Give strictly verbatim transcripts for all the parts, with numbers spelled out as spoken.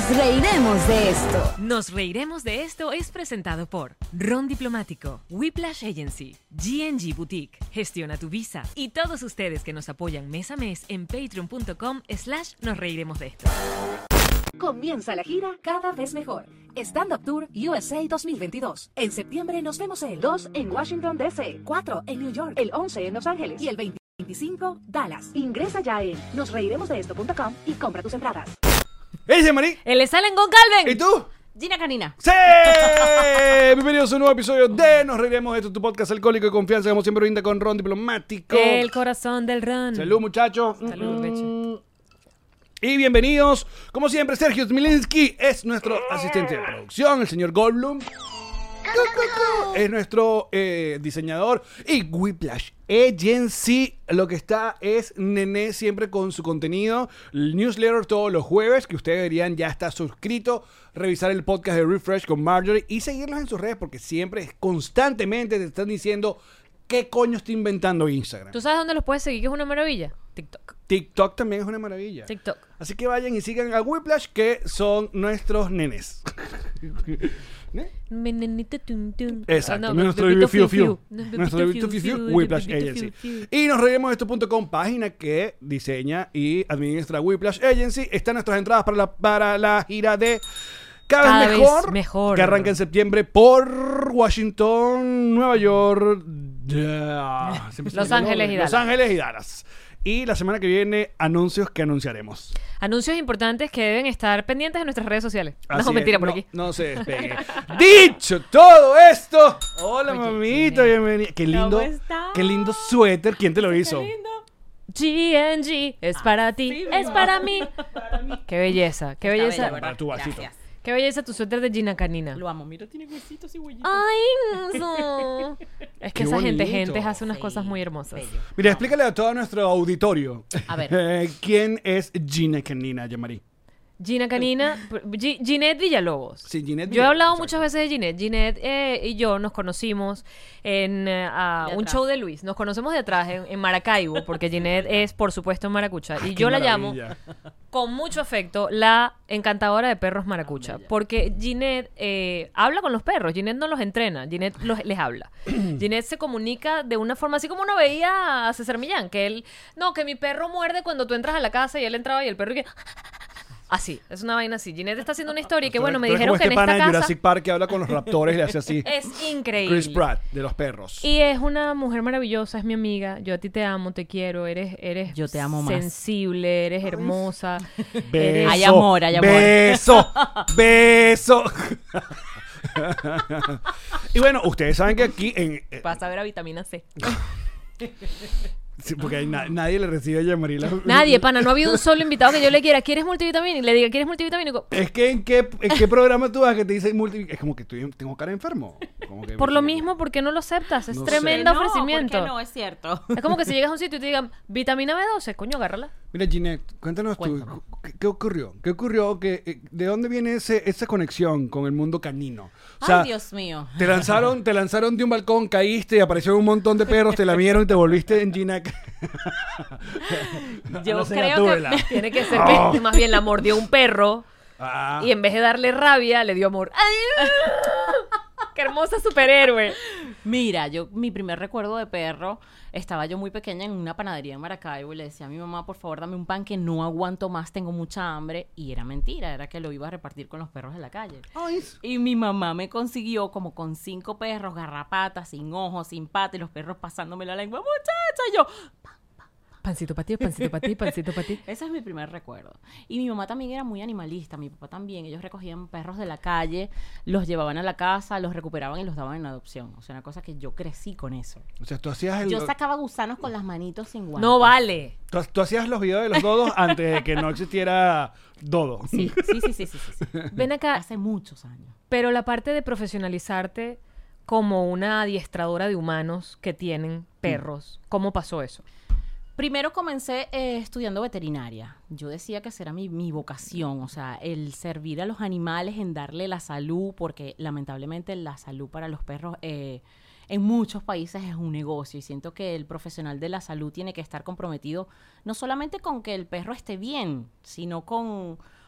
reiremos de esto. Nos reiremos de esto es presentado por Ron Diplomático, Whiplash Agency, G N G Boutique, Gestiona tu Visa y todos ustedes que nos apoyan mes a mes en patreon.com slash nos reiremos de esto. Comienza la gira Cada Vez Mejor. Stand Up Tour U S A dos mil veintidós. En septiembre nos vemos el dos en Washington, D C, cuatro en New York, el once en Los Ángeles y el veinticinco Dallas. Ingresa ya en nos reiremos de esto punto com y compra tus entradas. ¡Hey, Jean-Marie! ¡El le salen con Calvin! ¿Y tú? Gina Canina. ¡Sí! Bienvenidos a un nuevo episodio de Nos Reiremos de Esto, tu podcast alcohólico de confianza, como siempre brinda con Ron Diplomático. El corazón del Ron. Salud, muchachos. Salud, Becho. Y bienvenidos, como siempre, Sergio Smilinski es nuestro asistente de producción, el señor Goldblum es nuestro eh, diseñador y Whiplash Agency lo que está es Nené siempre con su contenido, el newsletter todos los jueves, que ustedes deberían ya estar suscritos, revisar el podcast de Refresh con Marjorie y seguirlos en sus redes porque siempre, constantemente te están diciendo qué coño está inventando Instagram. ¿Tú sabes dónde los puedes seguir, que es una maravilla? TikTok. TikTok también es una maravilla. TikTok. Así que vayan y sigan a Whiplash, que son nuestros nenes. ¿Eh? Mi nenito tum tum. Exacto, Ah, no, nuestro bebito bebito fiu fiu fiu. Nuestro bebito fiu fiu, Whiplash Agency. Y nos reiremos de esto punto com, página que diseña y administra Whiplash Agency. Están nuestras entradas para la, para la gira de Cada, Cada vez vez mejor, mejor, que arranca en septiembre por Washington, Nueva York, yeah. Los Ángeles y Dallas. Los Ángeles y Dallas. Y la semana que viene, anuncios que anunciaremos. Anuncios importantes que deben estar pendientes de nuestras redes sociales. Así No, mentira, es. por No, aquí. No se despegue. Dicho todo esto, hola Oye, mamita, Gine. bienvenida. Qué lindo, ¿Cómo estás? qué lindo suéter. ¿Quién te lo hizo? G N G es para ti, sí, es mi para mí. Qué belleza, qué Está belleza. bella, ¿verdad? Para tu vasito. Gracias. Qué belleza tu suéter de Gina Canina. Lo amo. Mira, tiene huesitos y huellitos. Ay, eso. Es que Qué esa gente, bonito. gente hace unas Sí, cosas muy hermosas. bello. Mira, explícale a todo nuestro auditorio. A ver. eh, ¿Quién es Gina Canina, Jean-Marie? Gina Canina, G- Ginette Villalobos. Sí, Ginette Yo he hablado Villalobos, muchas exacto. veces de Ginette. Ginette eh, y yo nos conocimos en eh, a De un atrás. show de Luis. Nos conocemos de atrás, en, en Maracaibo, porque Ginette es, por supuesto, en Maracucha. Y Qué yo la llamo maravilla. con mucho afecto la encantadora de perros Maracucha. Porque Ginette eh, habla con los perros. Ginette no los entrena. Ginette los, les habla. Ginette se comunica de una forma así como uno veía a César Millán. Que él, no, que mi perro muerde cuando tú entras a la casa y él entraba y el perro y que... Así, es una vaina así. Ginette está haciendo una historia y que Tú bueno, eres- me tú eres dijeron como que en este pana esta de casa Jurassic Park que habla con los raptores y le hace así. es increíble. Chris Pratt, de los perros. Y es una mujer maravillosa, es mi amiga. Yo a ti te amo, te quiero, eres, eres Yo te amo más. sensible, eres hermosa. Beso, Hay amor, hay amor. Beso, beso. Y bueno, ustedes saben que aquí en... eh, Vas a ver a vitamina C. sí, porque hay na- nadie le recibe a Jean-Marie la- Nadie, pana, no ha habido un solo invitado que yo le quiera. ¿Quieres multivitamínico? Y le diga, ¿quieres multivitamínico? Es que en qué, en qué programa tú vas que te dicen multi... Es como que estoy, tengo cara de enfermo. Como que Por lo sí. mismo, ¿por qué no lo aceptas? Es No sé. tremendo No, ofrecimiento. ¿por qué no? Es cierto. Es como que si llegas a un sitio y te digan, vitamina B doce, coño, agárrala. Mira, Ginette, cuéntanos tú, Cuéntame. ¿qué, qué ocurrió? ¿Qué ocurrió? Que, eh, ¿de dónde viene ese, esa conexión con el mundo canino? O sea, Ay, Dios mío. te lanzaron, te lanzaron de un balcón, caíste, apareció un montón de perros, te la vieron y te volviste en Gina. Yo No sé, creo Gatúbela. que... Tiene que ser Oh. que más bien la mordió un perro Ah. y en vez de darle rabia, le dio amor. ¡Ay! ¡Qué hermosa superhéroe! Mira, yo, mi primer recuerdo de perro, estaba yo muy pequeña en una panadería en Maracaibo y le decía a mi mamá, por favor, dame un pan que no aguanto más, tengo mucha hambre. Y era mentira, era que lo iba a repartir con los perros de la calle. Ay, Y mi mamá me consiguió como con cinco perros, garrapatas, sin ojos, sin pata, y los perros pasándome la lengua, muchacha, y yo... Pancito para ti, pancito para ti, pancito para ti. Ese es mi primer recuerdo. Y mi mamá también era muy animalista, mi papá también. Ellos recogían perros de la calle, los llevaban a la casa, los recuperaban y los daban en adopción. O sea, una cosa que yo crecí con eso. o sea, tú hacías, el, Yo sacaba gusanos con las manitos sin guantes. No vale. tú, tú hacías los videos de los dodos antes de que no existiera dodo. Sí, sí, sí, sí, sí, sí, sí. Ven acá, Hace muchos años. pero la parte de profesionalizarte como una adiestradora de humanos que tienen perros, ¿cómo pasó eso? Primero comencé eh, estudiando veterinaria. Yo decía que esa era mi, mi vocación, o sea, el servir a los animales, en darle la salud, porque lamentablemente la salud para los perros eh, en muchos países es un negocio, y siento que el profesional de la salud tiene que estar comprometido no solamente con que el perro esté bien, sino con,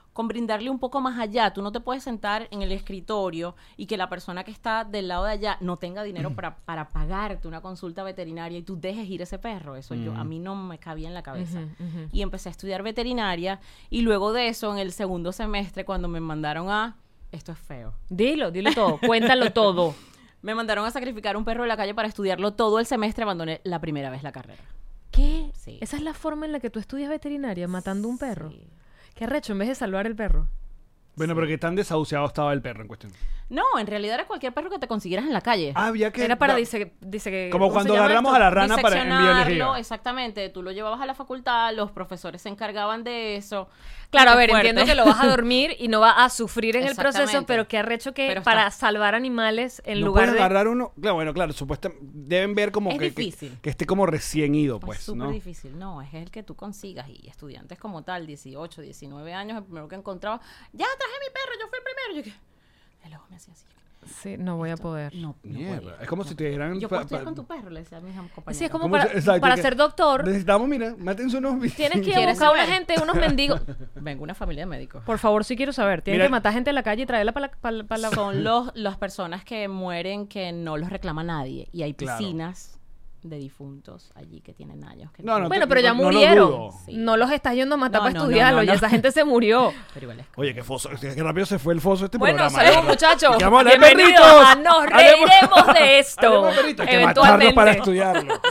con brindarle un poco más allá. Tú no te puedes sentar en el escritorio y que la persona que está del lado de allá no tenga dinero para, para pagarte una consulta veterinaria y tú dejes ir ese perro. Eso yo a mí no me cabía en la cabeza. Ujú, ujú. Y empecé a estudiar veterinaria y luego de eso, en el segundo semestre, cuando me mandaron a... Esto es feo. Dilo, dilo todo. Cuéntalo todo. Me mandaron a sacrificar un perro de la calle para estudiarlo todo el semestre, abandoné la primera vez la carrera. ¿Qué? Sí. ¿Esa es la forma en la que tú estudias veterinaria, matando un perro? Sí. Qué arrecho, en vez de salvar el perro. Bueno, pero que tan desahuciado estaba el perro en cuestión. No, en realidad era cualquier perro que te consiguieras en la calle. Ah, había que... Era para, da- dice, dice que... Como ¿Cómo cuando se llama agarramos esto? a la rana para en Diseccionarlo, biología. exactamente. Tú lo llevabas a la facultad, los profesores se encargaban de eso. Claro, a Qué ver, fuerte. entiendo que lo vas a dormir y no va a sufrir en el proceso, Exactamente. pero qué arrecho que Pero para está- salvar animales en no lugar puedes de... agarrar uno... Claro, bueno, claro, supuestamente deben ver como Es que, que, difícil. que esté como recién ido, pues, es súper ¿no? difícil. No, es el que tú consigas. Y estudiantes como tal, dieciocho, diecinueve años, el primero que encontraba, ya traje mi perro, yo fui el primero. Yo que... El ojo me hacía así. Sí, no voy a poder. No, no Mierda. podía. Es como si te dieran... Yo pa- puedo estudiar pa- con tu perro, le decía a mis compañeros. Sí, es como ¿Cómo para, se- exacto, para que- ser doctor. Necesitamos, mira, mátense unos... Tienes que ir a ¿Quieres buscar a una saber? gente, unos mendigos. Vengo una familia de médicos. Por favor, sí quiero saber. Tienen Mira- que matar gente en la calle y traerla para la... Para, para la... Son los, las personas que mueren que no los reclama nadie. Y hay Claro. piscinas de difuntos allí que tienen años. Que No, no, Bueno, te- pero ya no lo murieron. dudo. Sí. No los estás yendo a matar No, para no, no, estudiarlo. no, Ya no. esa gente se murió. Pero igual es Oye, qué foso, qué rápido se fue el foso este Bueno, programa. saludos, ¿verdad? muchachos. Que vamos a hablar de Bienvenidos perritos. a Nos Hablemos- reiremos de esto. Hablemos de perritos. Hay que matarlos para Eventualmente. estudiarlo.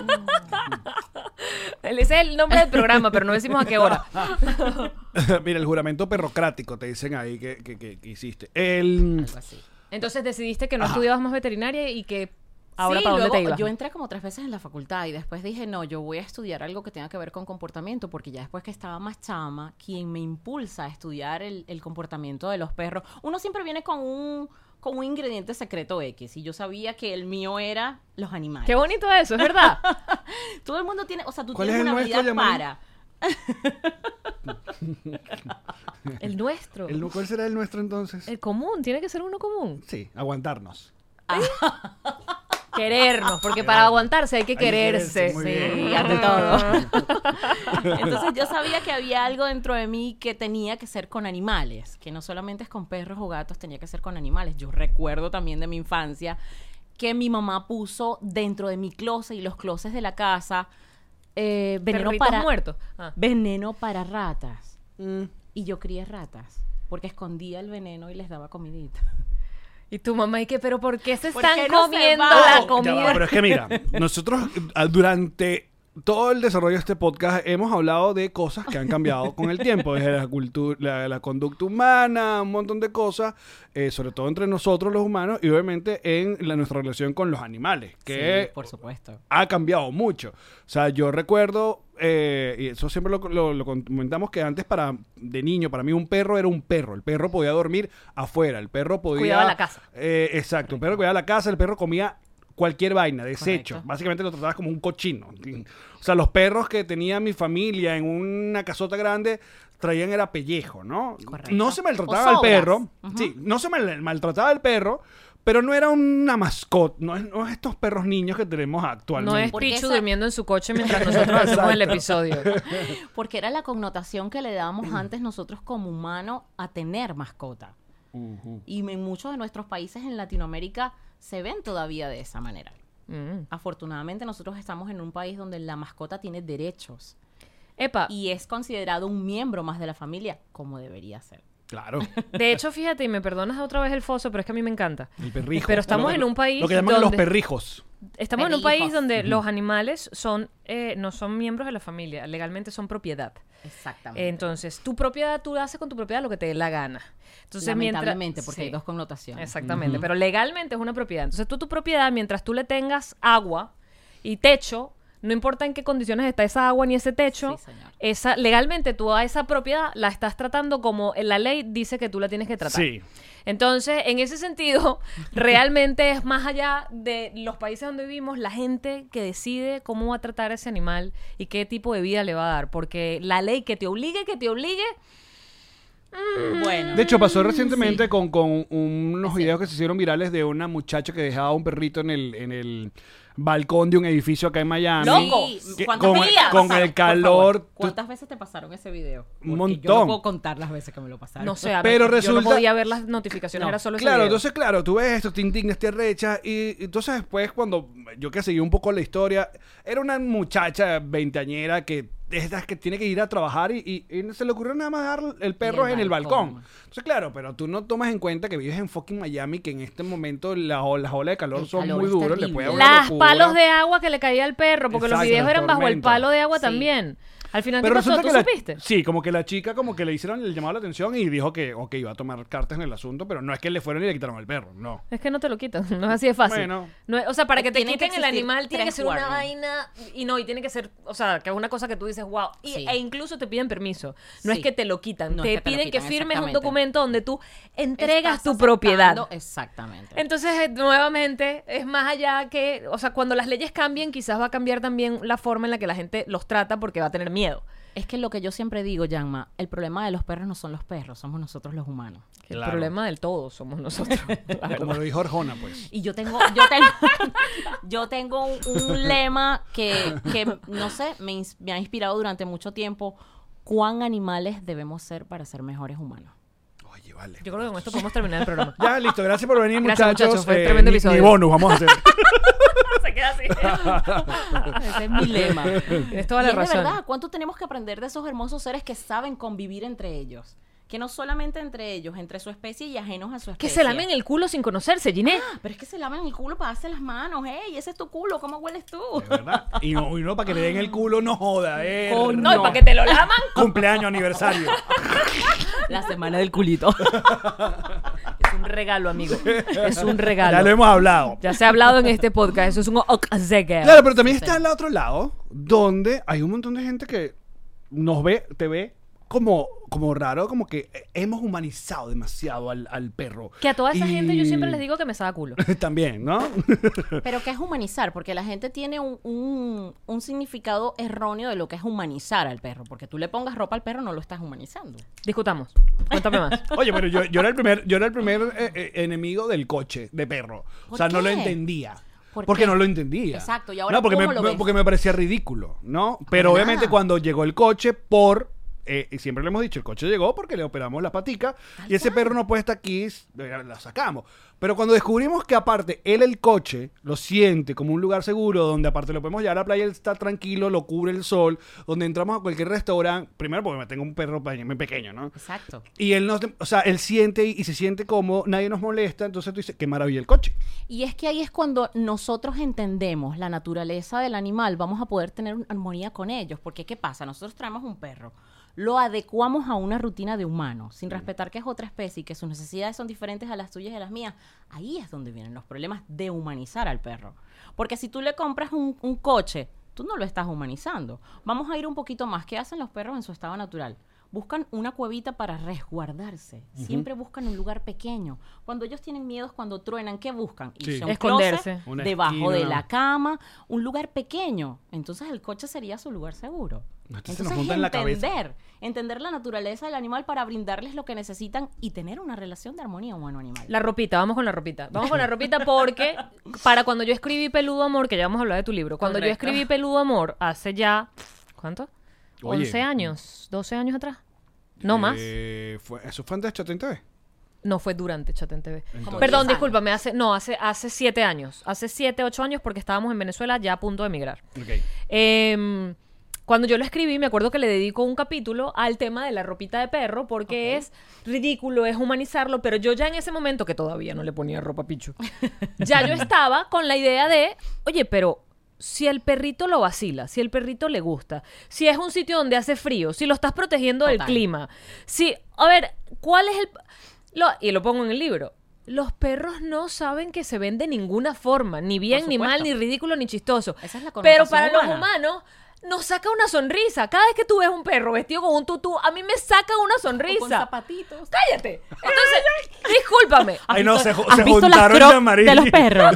Ese es el nombre del programa, pero no decimos a qué hora. Mira, el juramento perrocrático te dicen ahí que, que, que- que hiciste. El... algo así. Entonces decidiste que no estudiabas más veterinaria y que ahora Sí, para dónde luego te ibas. yo entré como tres veces en la facultad y después dije, no, yo voy a estudiar algo que tenga que ver con comportamiento, porque ya después que estaba más chama, quien me impulsa a estudiar el, el comportamiento de los perros, uno siempre viene con un, con un ingrediente secreto X, y yo sabía que el mío era los animales. Qué bonito eso, es verdad. Todo el mundo tiene, o sea, tú ¿Cuál tienes es el una nuestro, vida Yamari? para... El nuestro. el- ¿Cuál será el nuestro entonces? El común, tiene que ser uno común. Sí, aguantarnos. Querernos, porque para aguantarse hay que Hay que quererse. quererse, muy Sí, bien. ante todo. Entonces yo sabía que había algo dentro de mí que tenía que ser con animales, que no solamente es con perros o gatos, tenía que ser con animales. Yo recuerdo también de mi infancia que mi mamá puso dentro de mi closet y los closets de la casa eh, veneno Perritos para muertos. Ah. veneno para ratas. Mm. Y yo crié ratas porque escondía el veneno y les daba comidita. Y tu mamá, ¿y qué? ¿Pero por qué se ¿Por están qué no se comiendo va? la Oh, ya va, comida? pero es que mira, nosotros eh, durante todo el desarrollo de este podcast hemos hablado de cosas que han cambiado con el tiempo, desde la cultura, la, la conducta humana, un montón de cosas, eh, sobre todo entre nosotros los humanos y obviamente en la, nuestra relación con los animales, que Sí, por supuesto. ha cambiado mucho. O sea, yo recuerdo, eh, y eso siempre lo, lo- lo comentamos, que antes para de niño, para mí un perro era un perro. El perro podía dormir afuera, el perro podía... Cuidaba la casa. Eh, exacto, el perro cuidaba la casa, el perro comía cualquier vaina, desecho. Correcto. Básicamente lo tratabas como un cochino. O sea, los perros que tenía mi familia en una casota grande traían era pellejo, ¿no? Correcto. No se maltrataba O al sobras. perro. Ujú. Sí, no se mal- maltrataba al perro, pero no era una mascota. No es, no es estos perros niños que tenemos actualmente. No es Porque Pichu esa- durmiendo en su coche mientras nosotros hacemos el episodio. Porque era la connotación que le dábamos antes nosotros como humanos a tener mascota. Ujú. Y en muchos de nuestros países en Latinoamérica se ven todavía de esa manera. Mm. Afortunadamente nosotros estamos en un país donde la mascota tiene derechos Epa, y es considerado un miembro más de la familia, como debería ser. Claro. de hecho, fíjate, y me perdonas otra vez el foso, pero es que a mí me encanta. El perrijo. Pero estamos Lo que- en un país Lo que llaman los donde- perrijos. Estamos en un Perrijos. país donde los animales son eh, no son miembros de la familia, legalmente son propiedad. Exactamente. Entonces, tu propiedad, tú haces con tu propiedad lo que te dé la gana. Entonces, mientras Lamentablemente, porque Sí. hay dos connotaciones. Exactamente, pero legalmente es una propiedad. Entonces tú tu propiedad, mientras tú le tengas agua y techo, no importa en qué condiciones está esa agua ni ese techo, Sí, señor. esa, legalmente tú a esa propiedad la estás tratando como la ley dice que tú la tienes que tratar. Sí. Entonces, en ese sentido, realmente es más allá de los países donde vivimos, la gente que decide cómo va a tratar a ese animal y qué tipo de vida le va a dar. Porque la ley que te obligue, que te obligue, Bueno. De hecho, pasó recientemente con, con unos videos que se hicieron virales de una muchacha que dejaba un perrito en el, en el balcón de un edificio acá en Miami. ¡Loco! Sí, Que- ¿cuántas con, veces te con pasaron? el Por calor. favor, tú- ¿cuántas veces te pasaron ese video? Porque Un Yo montón. no puedo contar las veces que me lo pasaron. No sé, a mí- Pero yo no resulta- podía ver las notificaciones, No. era solo ese Claro, video. entonces, claro, tú ves esto, te indignas, te arrechas. Y entonces, después, cuando yo que seguí un poco la historia, era una muchacha veinteañera que es estas que tiene que ir a trabajar y, y- y se le ocurrió nada más dar el perro el en el balcón. balcón. Entonces, claro, pero tú no tomas en cuenta que vives en fucking Miami, que en este momento la, o- las olas de calor El son calor muy es duras. Le terrible. puede dar una Las locura. palos de agua que le caía al perro, porque Exacto, los videos las eran bajo el tormentas. palo de agua Sí. también. Al final, Pero ¿qué pasó? resulta ¿Tú que la, supiste? sí, como que la chica como que le hicieron el llamado a la atención y dijo que, ok, iba a tomar cartas en el asunto, pero no es que le fueron y le quitaron el perro, no. Es que no te lo quitan, no es así de fácil. Bueno. No es- o sea, para que te Tienen que quiten el existir animal tiene que tres ser una warnings. vaina y no, y tiene que ser, o sea, que es una cosa que tú dices, wow, y, Sí. e incluso te piden permiso. No es Sí. que te lo quitan, No es te que te lo piden que quitan, firmes un exactamente. documento donde tú entregas Estás tu aceptando- propiedad. Exactamente. Entonces, eh, nuevamente, es más allá que, o sea, cuando las leyes cambien, quizás va a cambiar también la forma en la que la gente los trata porque va a tener miedo. Es que lo que yo siempre digo, Yanma, el problema de los perros no son los perros, somos nosotros los humanos. Que Claro. El problema del todo somos nosotros. la Como verdad. lo dijo Arjona, pues. Y yo tengo, yo tengo, yo tengo un, un lema que, que, no sé, me, ins- me ha inspirado durante mucho tiempo. ¿Cuán animales debemos ser para ser mejores humanos? Oye, vale. Yo creo que con esto podemos terminar el programa. Ya, listo. Gracias por venir, Gracias, muchachos. muchachos, fue Eh, tremendo ni- episodio. Ni bonus vamos a hacer. Se queda así. Ese es mi lema. Tienes toda Y la es razón. de verdad, ¿cuánto tenemos que aprender de esos hermosos seres que saben convivir entre ellos? Que no solamente entre ellos, entre su especie y ajenos a su Que especie. se lamen el culo sin conocerse, Ginette. Ah, pero es que se lamen el culo para darse las manos. ¡Ey, ese es tu culo! ¿Cómo hueles tú? De verdad. Y no, y no para que le den el culo, no joda. Eh, Coño. No, y para que te lo laman. Cumpleaños, aniversario. La semana del culito. Es un regalo, amigo. Es un regalo. Ya lo hemos hablado. Ya se ha hablado en este podcast. Eso es un okazeke. Claro, pero también está el otro lado, donde hay un montón de gente que nos ve, te ve como, como raro, como que hemos humanizado demasiado al, al perro. Que a toda esa Y- gente yo siempre les digo que me saca culo. También, ¿no? Pero ¿qué es humanizar? Porque la gente tiene un, un, un significado erróneo de lo que es humanizar al perro. Porque tú le pongas ropa al perro, no lo estás humanizando. Discutamos. Cuéntame más. Oye, pero yo, yo era el primer, yo era el primer eh, eh, enemigo del coche de perro. O ¿Por sea, no lo qué? entendía. ¿Por Porque qué? no lo entendía. Exacto, y ahora no, porque ¿cómo me, lo ves? porque me parecía ridículo, ¿no? Pero Para obviamente nada. cuando llegó el coche por eh, y siempre le hemos dicho, el coche llegó porque le operamos la patica y ese perro no puede estar aquí, s- la sacamos. Pero cuando descubrimos que aparte él el coche lo siente como un lugar seguro donde aparte lo podemos llevar a la playa, él está tranquilo, lo cubre el sol, donde entramos a cualquier restaurante, primero porque me tengo un perro pe- muy pequeño, ¿no? Exacto. Y él no, o sea, él siente y, y se siente como nadie nos molesta, entonces tú dices, qué maravilla el coche. Y es que ahí es cuando nosotros entendemos la naturaleza del animal, vamos a poder tener una armonía con ellos. Porque ¿qué pasa? Nosotros traemos un perro, lo adecuamos a una rutina de humano, sin respetar que es otra especie y que sus necesidades son diferentes a las tuyas y a las mías. Ahí es donde vienen los problemas de humanizar al perro. Porque si tú le compras un, un coche, tú no lo estás humanizando. Vamos a ir un poquito más. ¿Qué hacen los perros en su estado natural? Buscan una cuevita para resguardarse. Siempre buscan un lugar pequeño. Cuando ellos tienen miedos, cuando truenan, ¿qué buscan? Sí. Irse a un Esconderse. closet, Una debajo de esquina. la cama, un lugar pequeño. Entonces el coche sería su lugar seguro. Esto se nos Entonces monta en la cabeza. entender, entender la naturaleza del animal para brindarles lo que necesitan y tener una relación de armonía humano-animal. La ropita, vamos con la ropita. Vamos con la ropita porque para cuando yo escribí Peludo Amor, que ya vamos a hablar de tu libro, cuando yo Correcto. escribí Peludo Amor hace ya, ¿cuánto? Oye. once años, doce años atrás. No más. Eh, fue, ¿Eso fue antes de Chat en T V? No fue durante Chat en T V. Entonces- Perdón, diez discúlpame, hace, no, hace, hace siete años. Hace siete, ocho años porque estábamos en Venezuela ya a punto de emigrar. Ok. Eh, cuando yo lo escribí, me acuerdo que le dedico un capítulo al tema de la ropita de perro porque es ridículo, es humanizarlo, pero yo ya en ese momento, que todavía no le ponía ropa a Pichu, ya yo estaba con la idea de, oye, pero si el perrito lo vacila, si el perrito le gusta, si es un sitio donde hace frío, si lo estás protegiendo del Total. clima, si, a ver, ¿cuál es el...? Lo, y lo pongo en el libro. Los perros no saben que se ven de ninguna forma, ni bien, Por ni mal, supuesto. ni ridículo, ni chistoso. Esa es la Pero connotación para los humana. humanos nos saca una sonrisa. Cada vez que tú ves un perro vestido con un tutú, a mí me saca una O con sonrisa. zapatitos. ¡Cállate! Entonces, discúlpame. Ay, no, se, ju- ¿Has se visto las juntaron crocs de amarillo. de los perros?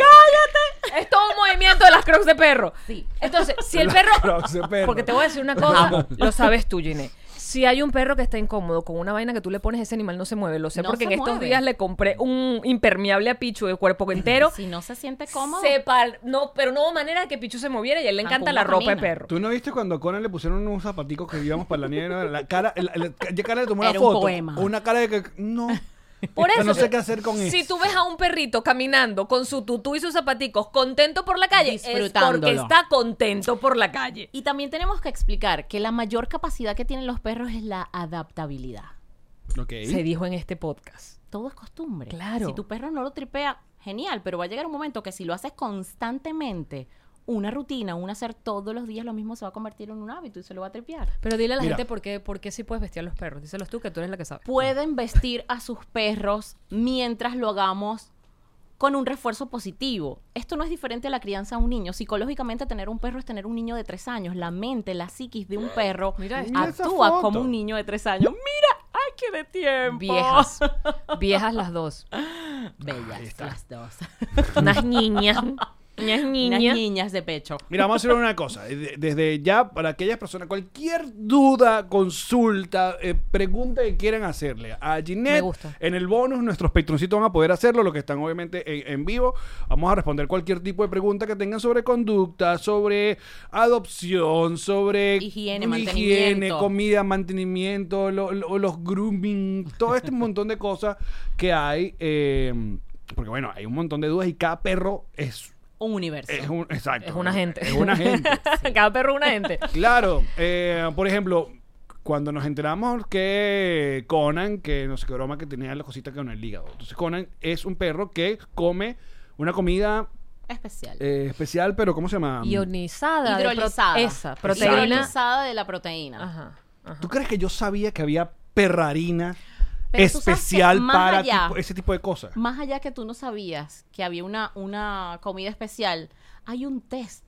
Es todo un movimiento de las crocs de perro. Sí. Entonces, si el Las perro... crocs de perro. Porque te voy a decir una cosa, lo sabes tú, Ginette. Si hay un perro que está incómodo con una vaina que tú le pones, ese animal no se mueve. Lo sé No porque se en estos mueve. días le compré un impermeable a Pichu de cuerpo entero. Si no se siente cómodo. Se par- no, pero no hubo manera de que Pichu se moviera y a él le Ah, encanta con la una ropa de canina. perro. ¿Tú no viste cuando a Conan le pusieron unos zapaticos que íbamos para la nieve? La cara, el, el- ya cara le tomó una Era un foto. poema. Una cara de que, no. Por eso, no sé qué hacer con si eso. tú ves a un perrito caminando con su tutú y sus zapaticos contento por la calle, es porque Disfrutándolo. está contento por la calle. Y también tenemos que explicar que la mayor capacidad que tienen los perros es la adaptabilidad. Ok. Se dijo en este podcast. Todo es costumbre. Claro. Si tu perro no lo tripea, genial, pero va a llegar un momento que si lo haces constantemente, una rutina, un hacer todos los días lo mismo se va a convertir en un hábito y se lo va a tripear. Pero dile a la Mira. gente por qué, por qué sí puedes vestir a los perros. Díselos tú, que tú eres la que sabe. Pueden vestir a sus perros mientras lo hagamos con un refuerzo positivo. Esto no es diferente a la crianza de un niño. Psicológicamente, tener un perro es tener un niño de tres años. La mente, la psiquis de un perro Mira esto. Mira esa actúa foto. como un niño de tres años. ¡Mira! ¡Ay, qué de tiempo! Viejas. Viejas las dos. Bellas las dos. Unas niñas. Unas Unas niñas. niñas de pecho. Mira, vamos a hacer una cosa. De- Desde ya, para aquellas personas, cualquier duda, consulta, eh, pregunta que quieran hacerle a Me Ginette, gusta. en el bonus, nuestros patroncitos van a poder hacerlo, los que están obviamente en, en vivo. Vamos a responder cualquier tipo de pregunta que tengan sobre conducta, sobre adopción, sobre Higiene, higiene, mantenimiento. comida, mantenimiento, lo- lo- los grooming, todo este montón de cosas que hay. eh, porque bueno, hay un montón de dudas y cada perro es Un universo. es un, exacto. Es una gente. Es una gente. Cada perro es una gente. Claro. eh, por ejemplo, cuando nos enteramos que Conan, que no sé qué broma, que tenía la cosita con el hígado. Entonces Conan es un perro que come una comida Especial. eh, especial, pero ¿cómo se llama? Ionizada. de pro- Hidrolizada. Esa, proteína. Hidrolizada de la proteína. Ajá. ajá. ¿Tú crees que yo sabía que había perrarina Pero tú sabes que especial más para allá- tipo- ese tipo de cosas? Más allá que tú no sabías que había una, una comida especial, hay un test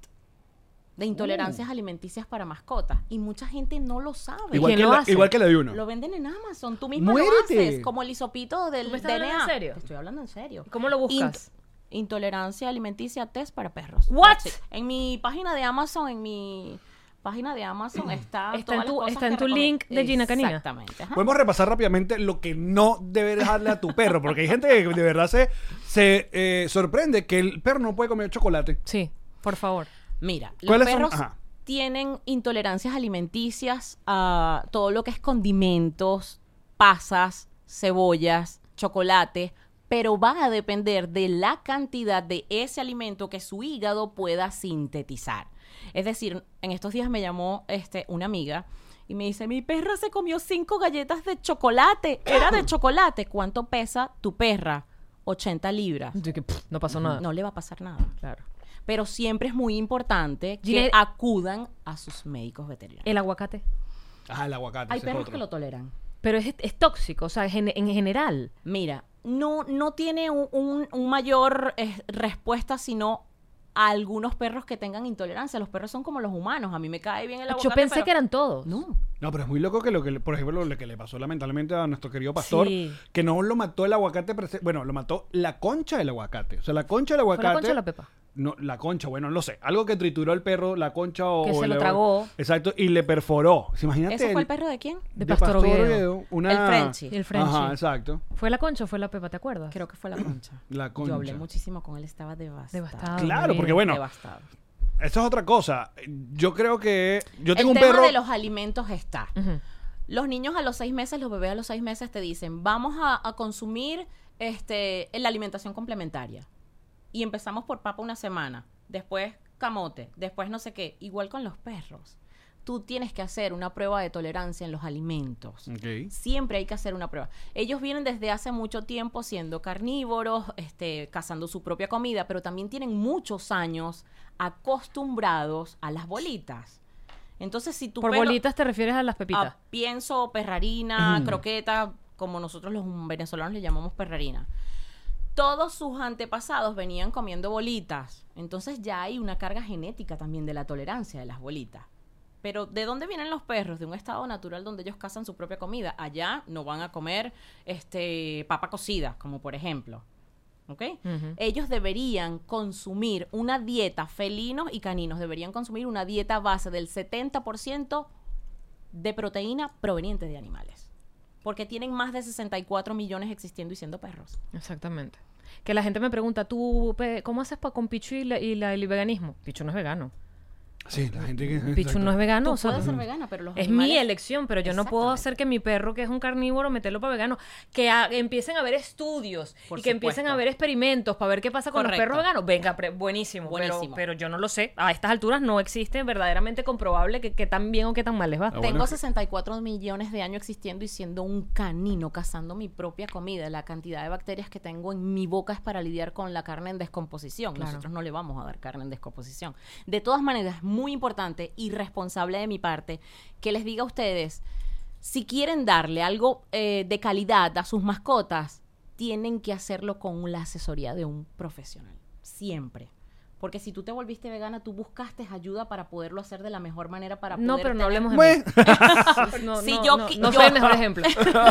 de intolerancias alimenticias para mascotas y mucha gente no lo sabe. Igual ¿Quién que, lo la, hace? igual que la de uno. Lo venden en Amazon, tú mismo ¡Muérete! lo haces, como el hisopito del ¿Tú me estás D N A. hablando en serio? Te estoy hablando en serio. ¿Cómo lo buscas? Int- intolerancia alimenticia test para perros. What? That's it. En mi página de Amazon, en mi página de Amazon está Está todas en las tu- cosas está en que tu recomiendo. link de Gina Canina. Exactamente. ajá. Podemos repasar rápidamente lo que no debe dejarle a tu perro, porque hay gente que de verdad se, se eh, sorprende que el perro no puede comer chocolate. Sí, por favor. Mira, los ¿Cuáles son? perros Ajá. tienen intolerancias alimenticias a todo lo que es condimentos, pasas, cebollas, chocolate, pero va a depender de la cantidad de ese alimento que su hígado pueda sintetizar. Es decir, en estos días me llamó este, una amiga y me dice, mi perra se comió cinco galletas de chocolate. Era de chocolate. ¿Cuánto pesa tu perra? ochenta libras. Así que, pff, no pasó nada. No le va a pasar nada. Claro. Pero siempre es muy importante que Ginette- acudan a sus médicos veterinarios. El aguacate. Ah, el aguacate. Hay ese es perros otro. que lo toleran. Pero es, es tóxico, o sea, gen- en general. Mira, no, no tiene un, un- un mayor eh, respuesta, sino a algunos perros que tengan intolerancia. Los perros son como los humanos. A mí me cae bien el aguacate. Yo pensé pero- que eran todos. No. No, pero es muy loco que lo que, le- por ejemplo, lo que le pasó lamentablemente a nuestro querido pastor, Sí. que no lo mató el aguacate, prese- bueno, lo mató la concha del aguacate. O sea, la concha del ¿Fue aguacate. la concha o la pepa? No, la concha, bueno, no lo sé. Algo que trituró el perro, la concha o. Que se o lo le- tragó. Exacto, y le perforó. ¿Se imagínate? ¿Ese fue el perro de quién? De Pastor Oviedo. una... El Frenchie. El Frenchie. Ajá, exacto. ¿Fue la concha o fue la pepa? ¿Te acuerdas? Creo que fue la concha. La concha. Yo hablé muchísimo con él, estaba devastado. Devastado. Claro, bebé. porque bueno, Devastado. eso es otra cosa. Yo creo que. Yo tengo el un tema perro. de los alimentos está. Ujú. Los niños a los seis meses, los bebés a los seis meses te dicen, vamos a, a consumir este, la alimentación complementaria. Y empezamos por papa una semana, después camote, después no sé qué. Igual con los perros. Tú tienes que hacer una prueba de tolerancia en los alimentos. Ok. Siempre hay que hacer una prueba. Ellos vienen desde hace mucho tiempo siendo carnívoros, este, cazando su propia comida, pero también tienen muchos años acostumbrados a las bolitas. Entonces, si tu Por perro- bolitas te refieres a las pepitas. a pienso, perrarina, croqueta, como nosotros los venezolanos le llamamos perrarina. Todos sus antepasados venían comiendo bolitas. Entonces ya hay una carga genética también de la tolerancia de las bolitas. Pero ¿de dónde vienen los perros? De un estado natural donde ellos cazan su propia comida. Allá no van a comer este papa cocida, como por ejemplo. ¿Ok? Ujú. Ellos deberían consumir una dieta, felinos y caninos deberían consumir una dieta base del setenta por ciento de proteína proveniente de animales. Porque tienen más de sesenta y cuatro millones existiendo y siendo perros. Exactamente. Que la gente me pregunta, ¿tú pe- cómo haces pa- con Pichu y, la, y la- el veganismo? Pichu no es vegano. Sí, la gente que... Pichu no es vegano. Tú o sea, puedes ser vegana, pero los es animales... mi elección, pero yo no puedo Exactamente. hacer que mi perro, que es un carnívoro, meterlo para vegano. Que ha- empiecen a haber estudios Por y que empiecen supuesto. a haber experimentos para ver qué pasa con Correcto. los perros veganos. Venga, pre- buenísimo, Buenísimo. Pero, pero yo no lo sé. A estas alturas no existe verdaderamente comprobable que, que tan bien o que tan mal les va. Ah, Tengo bueno. sesenta y cuatro millones de años existiendo y siendo un canino, cazando mi propia comida. La cantidad de bacterias que tengo en mi boca es para lidiar con la carne en descomposición. Claro. Nosotros no le vamos a dar carne en descomposición. De todas maneras, es muy importante y responsable de mi parte que les diga a ustedes, si quieren darle algo eh, de calidad a sus mascotas, tienen que hacerlo con la asesoría de un profesional. Siempre. Porque si tú te volviste vegana, tú buscaste ayuda para poderlo hacer de la mejor manera para No, poder pero no tener- hablemos de Bueno. mí. No, Sí, no, yo no, qui- no yo- soy el mejor ejemplo.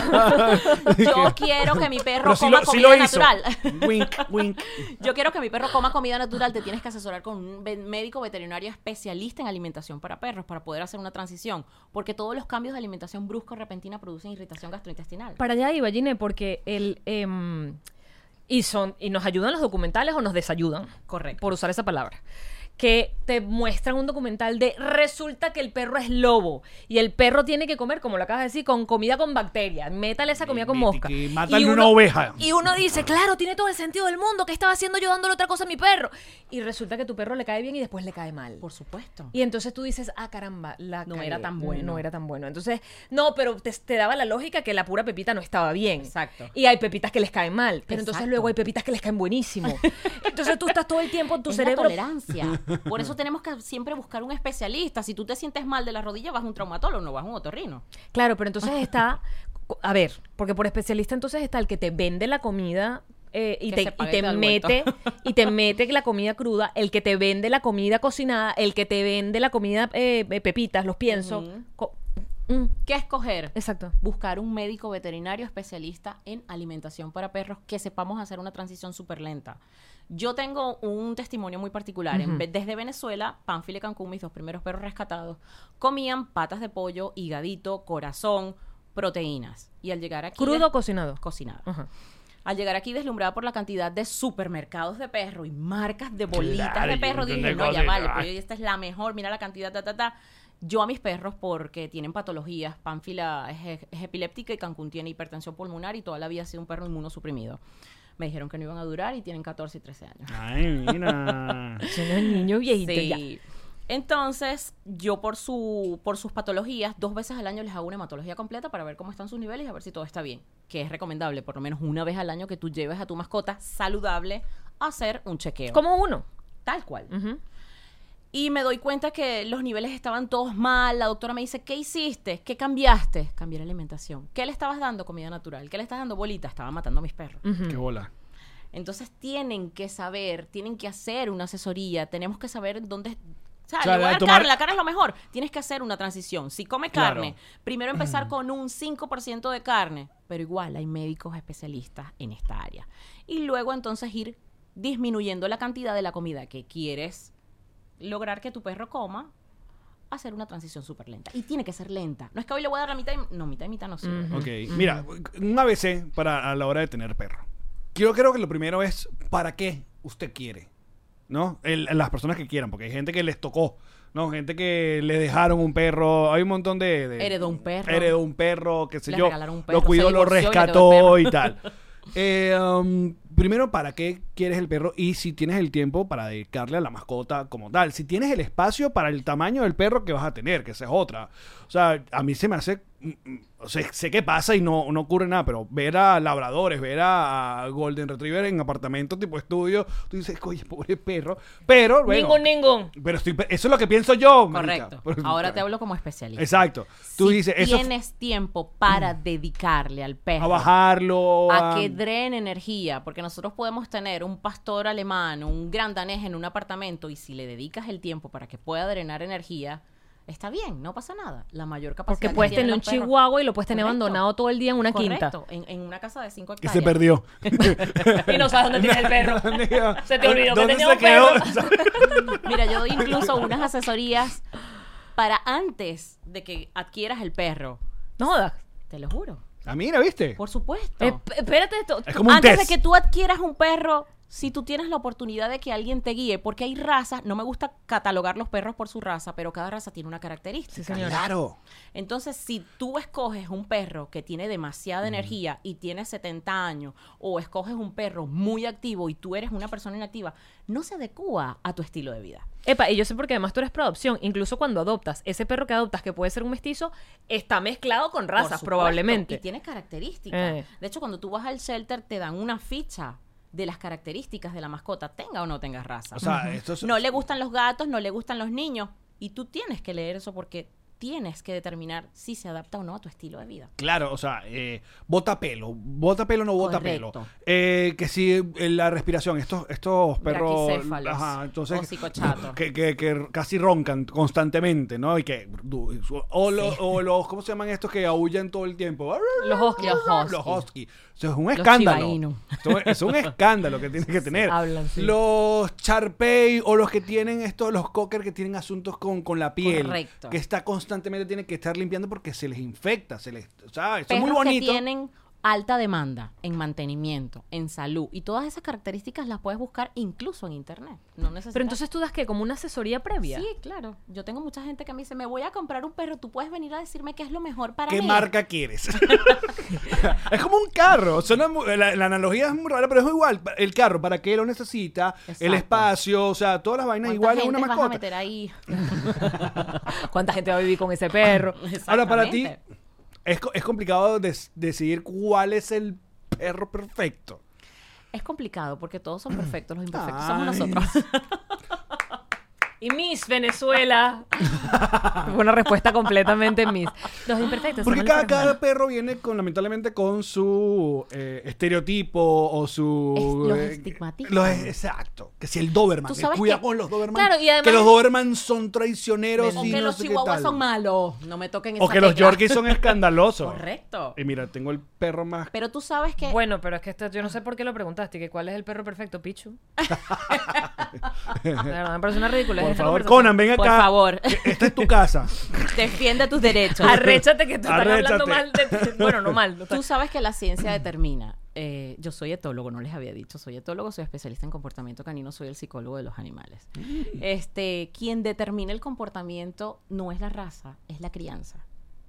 Yo quiero que mi perro Pero sí coma lo, sí comida lo hizo. natural. Wink, wink. Yo quiero que mi perro coma comida natural. Te tienes que asesorar con un ve- médico veterinario especialista en alimentación para perros para poder hacer una transición. Porque todos los cambios de alimentación brusca o repentina producen irritación gastrointestinal. Para allá iba, Gine, porque el... em, y, son, y nos ayudan los documentales o nos desayudan. Correcto. Por usar esa palabra. Que te muestran un documental de resulta que el perro es lobo y el perro tiene que comer, como lo acabas de decir, con comida con bacterias. Métale esa comida con Mete mosca. que mátale Y una uno- oveja. Y uno dice, claro, tiene todo el sentido del mundo. ¿Qué estaba haciendo yo dándole otra cosa a mi perro? Y resulta que tu perro le cae bien y después le cae mal. Por supuesto. Y entonces tú dices, ah, caramba, la No cagué. era tan bueno. No era tan bueno. Entonces, no, pero te, te daba la lógica que la pura pepita no estaba bien. Exacto. Y hay pepitas que les caen mal. Pero entonces Exacto. luego hay pepitas que les caen buenísimo. Entonces tú estás todo el tiempo en tu Es cerebro. la tolerancia. Por eso tenemos que siempre buscar un especialista. Si tú te sientes mal de la rodilla, vas a un traumatólogo, no vas a un otorrino. Claro, pero entonces está, a ver, porque por especialista entonces está el que te vende la comida eh, y Que te, se y pague te todo el mete vuelto. y te mete la comida cruda, el que te vende la comida cocinada, el que te vende la comida eh, eh, pepitas, los piensos. Ujú. Co- Mm, ¿Qué escoger? exacto. Buscar un médico veterinario especialista en alimentación para perros que sepamos hacer una transición súper lenta. Yo tengo un testimonio muy particular. En ve- desde Venezuela, Pánfilo y Cancún, mis dos primeros perros rescatados, comían patas de pollo, higadito, corazón, proteínas. Y al llegar aquí... ¿Crudo o cocinado? Cocinado. Ajá. Al llegar aquí deslumbrada por la cantidad de supermercados de perro y marcas de bolitas Claro, de perro, yo dije, entendí no, ya cosas, vale, ay. pues esta es la mejor, mira la cantidad, ta, ta, ta. Yo a mis perros, porque tienen patologías, Pánfila es, es epiléptica y Cancún tiene hipertensión pulmonar y toda la vida ha sido un perro inmunosuprimido. Me dijeron que no iban a durar y tienen catorce y trece años. Ay, mira. Son un niño viejito ya. Sí. Entonces, yo por su por sus patologías, dos veces al año les hago una hematología completa para ver cómo están sus niveles y a ver si todo está bien. Que es recomendable, por lo menos una vez al año, que tú lleves a tu mascota saludable a hacer un chequeo. Como uno. Tal cual. Ujú. Y me doy cuenta que los niveles estaban todos mal. La doctora me dice, ¿qué hiciste? ¿Qué cambiaste? Cambié la alimentación. ¿Qué le estabas dando? Comida natural. ¿Qué le estás dando? Bolita. Estaba matando a mis perros. Qué bola. Entonces tienen que saber, tienen que hacer una asesoría. Tenemos que saber dónde... O sea, O sea, le voy a dar tomar- carne, la carne es lo mejor. Tienes que hacer una transición. Si come Claro. carne, primero empezar con un cinco por ciento de carne, pero igual hay médicos especialistas en esta área. Y luego entonces ir disminuyendo la cantidad de la comida que quieres lograr que tu perro coma, hacer una transición súper lenta. Y tiene que ser lenta. No es que hoy le voy a dar la mitad y... No, mitad y mitad no sirve. Ok, mira, un A B C para a la hora de tener perro. Yo creo que lo primero es ¿para qué usted quiere? ¿No? El- las personas que quieran, porque hay gente que les tocó, ¿no? Gente que le dejaron un perro, hay un montón de... de- Heredó un perro. Heredó un perro, qué sé Le yo. regalaron un perro, Lo cuidó, se lo divorció y heredó el rescató perro. y tal. Eh, um, primero, ¿para qué quieres el perro? Y si tienes el tiempo para dedicarle a la mascota como tal. Si tienes el espacio para el tamaño del perro que vas a tener, que esa es otra. O sea, a mí se me hace... mm, mm, O sea, sé que pasa y no, no ocurre nada, pero ver a labradores, ver a, a Golden Retriever en apartamentos tipo estudio, tú dices, oye, pobre perro. Pero, bueno... Ningún, ningún. Pero estoy, eso es lo que pienso yo, marica. Correcto. Pero- Ahora te hablo como especialista. Exacto. Tú si dices, eso tienes tiempo para dedicarle al perro a bajarlo, a que drene energía, porque nosotros podemos tener un pastor alemán, un gran danés en un apartamento y si le dedicas el tiempo para que pueda drenar energía, está bien, no pasa nada. La mayor capacidad Porque que puedes tienen tener un los perros- chihuahua y lo puedes tener Correcto. abandonado todo el día en una Correcto, quinta. en, en una casa de cinco que hectáreas. se perdió. Y no sabes dónde tienes el perro. Se te olvidó que ¿Dónde tenía se un quedó? perro. Mira, yo doy incluso unas asesorías para antes de que adquieras el perro. No jodas. Te lo juro. Ah, mira, ¿viste? Por supuesto. Eh, espérate esto. Es como un Antes test. de que tú adquieras un perro, si tú tienes la oportunidad de que alguien te guíe, porque hay razas, no me gusta catalogar los perros por su raza, pero cada raza tiene una característica. Sí, señora. Claro. Entonces, si tú escoges un perro que tiene demasiada energía y tiene setenta años, o escoges un perro muy activo y tú eres una persona inactiva, no se adecúa a tu estilo de vida. Epa, y yo sé porque además tú eres pro adopción. Incluso cuando adoptas, ese perro que adoptas, que puede ser un mestizo, está mezclado con Por razas, supuesto, probablemente. Y tiene características. Eh. De hecho, cuando tú vas al shelter, te dan una ficha de las características de la mascota, tenga o no tenga raza. O sea, esto es... No le gustan los gatos, no le gustan los niños. Y tú tienes que leer eso porque tienes que determinar si se adapta o no a tu estilo de vida. Claro, o sea, eh, bota pelo, bota pelo no bota Correcto. pelo. Eh, que si eh, la respiración, estos, estos perros, Braquicéfalos, ajá, entonces, hocicochatos. que, que, que casi roncan constantemente, ¿no? Y que, du- o, lo- o los, ¿cómo se llaman estos que aullan todo el tiempo? Los huskies. Los husky. Los husky. Eso es un escándalo. Shiba Inu. Eso es un escándalo que tienes que tener. hablan, sí. Los Charpey o los que tienen estos, los cocker que tienen asuntos con, con la piel. Correcto. Que está constantemente, tienen que estar limpiando porque se les infecta. Se les, o sea, eso es Perros muy bonito. que tienen alta demanda en mantenimiento, en salud, y todas esas características las puedes buscar incluso en internet. No necesitas... Pero entonces tú das que como una asesoría previa. Sí, claro. Yo tengo mucha gente que me dice, me voy a comprar un perro, tú puedes venir a decirme qué es lo mejor para ¿Qué mí. marca quieres? Es como un carro. Suena mu- la, la analogía es muy rara, pero es igual. El carro, ¿para qué lo necesita? El Exacto. espacio, o sea, todas las vainas ¿Cuánta iguales a una gente vas a mascota. meter ahí? ¿Cuánta gente va a vivir con ese perro? Ahora, para ti, Exactamente. es, co- es complicado des- decidir cuál es el perro perfecto. Es complicado porque todos son perfectos, los imperfectos Ay. somos nosotros. Y Miss Venezuela. Fue una respuesta completamente Miss. Los imperfectos. Porque son cada, los perros cada perro viene con, lamentablemente, con su eh, estereotipo o su... Es- los eh, estigmatizan. los es- exacto. Que si el Doberman. Tú que sabes cuida que- con los Doberman. Claro, y además- que los Doberman son traicioneros O y que no los sé qué chihuahuas tal. son malos. No me toquen esa O que los tecla. Yorkies son escandalosos. Correcto. Y mira, tengo el perro más... Pero tú sabes que... Bueno, pero es que esto, yo no sé por qué lo preguntaste. Que ¿cuál es el perro perfecto, Pichu? De verdad, me parece una ridícula. Por esta favor, conversación. Conan, ven acá. Por favor. Esta es tu casa. Defiende tus derechos. Arréchate que te están Arréchate. hablando mal de... Bueno, no mal. no Tú sabes que la ciencia determina. Eh, yo soy etólogo, no les había dicho. Soy etólogo, soy especialista en comportamiento canino, soy el psicólogo de los animales. Este, quien determina el comportamiento no es la raza, es la crianza.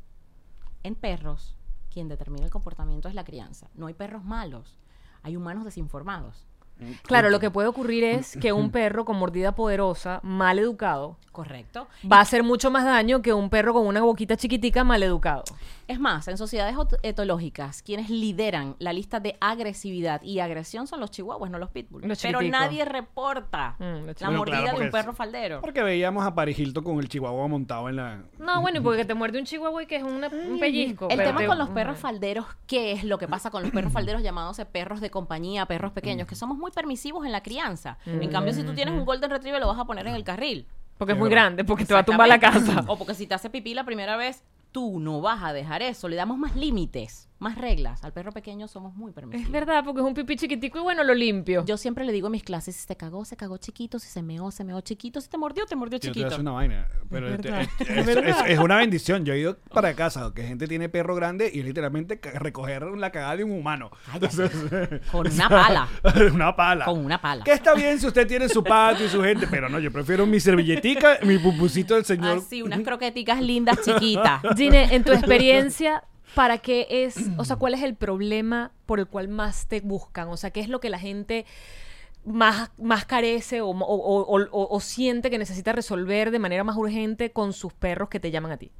En perros, quien determina el comportamiento es la crianza. No hay perros malos, hay humanos desinformados. Claro, lo que puede ocurrir es que un perro con mordida poderosa, mal educado, Correcto. va a hacer mucho más daño que un perro con una boquita chiquitica mal educado. Es más, en sociedades ot- etológicas, quienes lideran la lista de agresividad y agresión son los chihuahuas, no los pitbulls. Los Pero chiquiticos. nadie reporta Mm, los la chiquiticos. mordida Claro, de porque un es- perro faldero. Porque veíamos a Paris Hilton con el chihuahua montado en la... No, bueno, y porque te muerde un chihuahua y que es una- un pellizco. El pero tema te- con los perros falderos, ¿qué es lo que pasa con los perros falderos llamándose perros de compañía, perros pequeños? Que somos muy permisivos en la crianza. En cambio, si tú tienes un Golden Retriever, lo vas a poner en el carril. Porque es muy grande, porque te va a tumbar la Exactamente. casa. O porque si te hace pipí la primera vez, tú no vas a dejar eso. Le damos más límites, más reglas. Al perro pequeño somos muy permisivos. Es verdad, porque es un pipí chiquitico y bueno, lo limpio. Yo siempre le digo en mis clases, si se cagó, se cagó chiquito, si se meó, se meó chiquito, si te mordió, te mordió Yo te voy a chiquito. hacer una vaina, pero Es este- verdad. es, Es es- verdad. es- es una bendición. Yo he ido para casa, que gente tiene perro grande y es literalmente ca- recoger la cagada de un humano. Cállate. Con una pala. una pala. Con una pala. Que está bien si usted tiene su patio y su gente, pero no, yo prefiero mi servilletica, mi pupusito del señor. Así, unas croqueticas lindas, chiquitas. Gine, en tu experiencia, ¿para qué es, o sea, cuál es el problema por el cual más te buscan? O sea, ¿qué es lo que la gente más, más carece o, o- o- o- o siente que necesita resolver de manera más urgente con sus perros que te llaman a ti?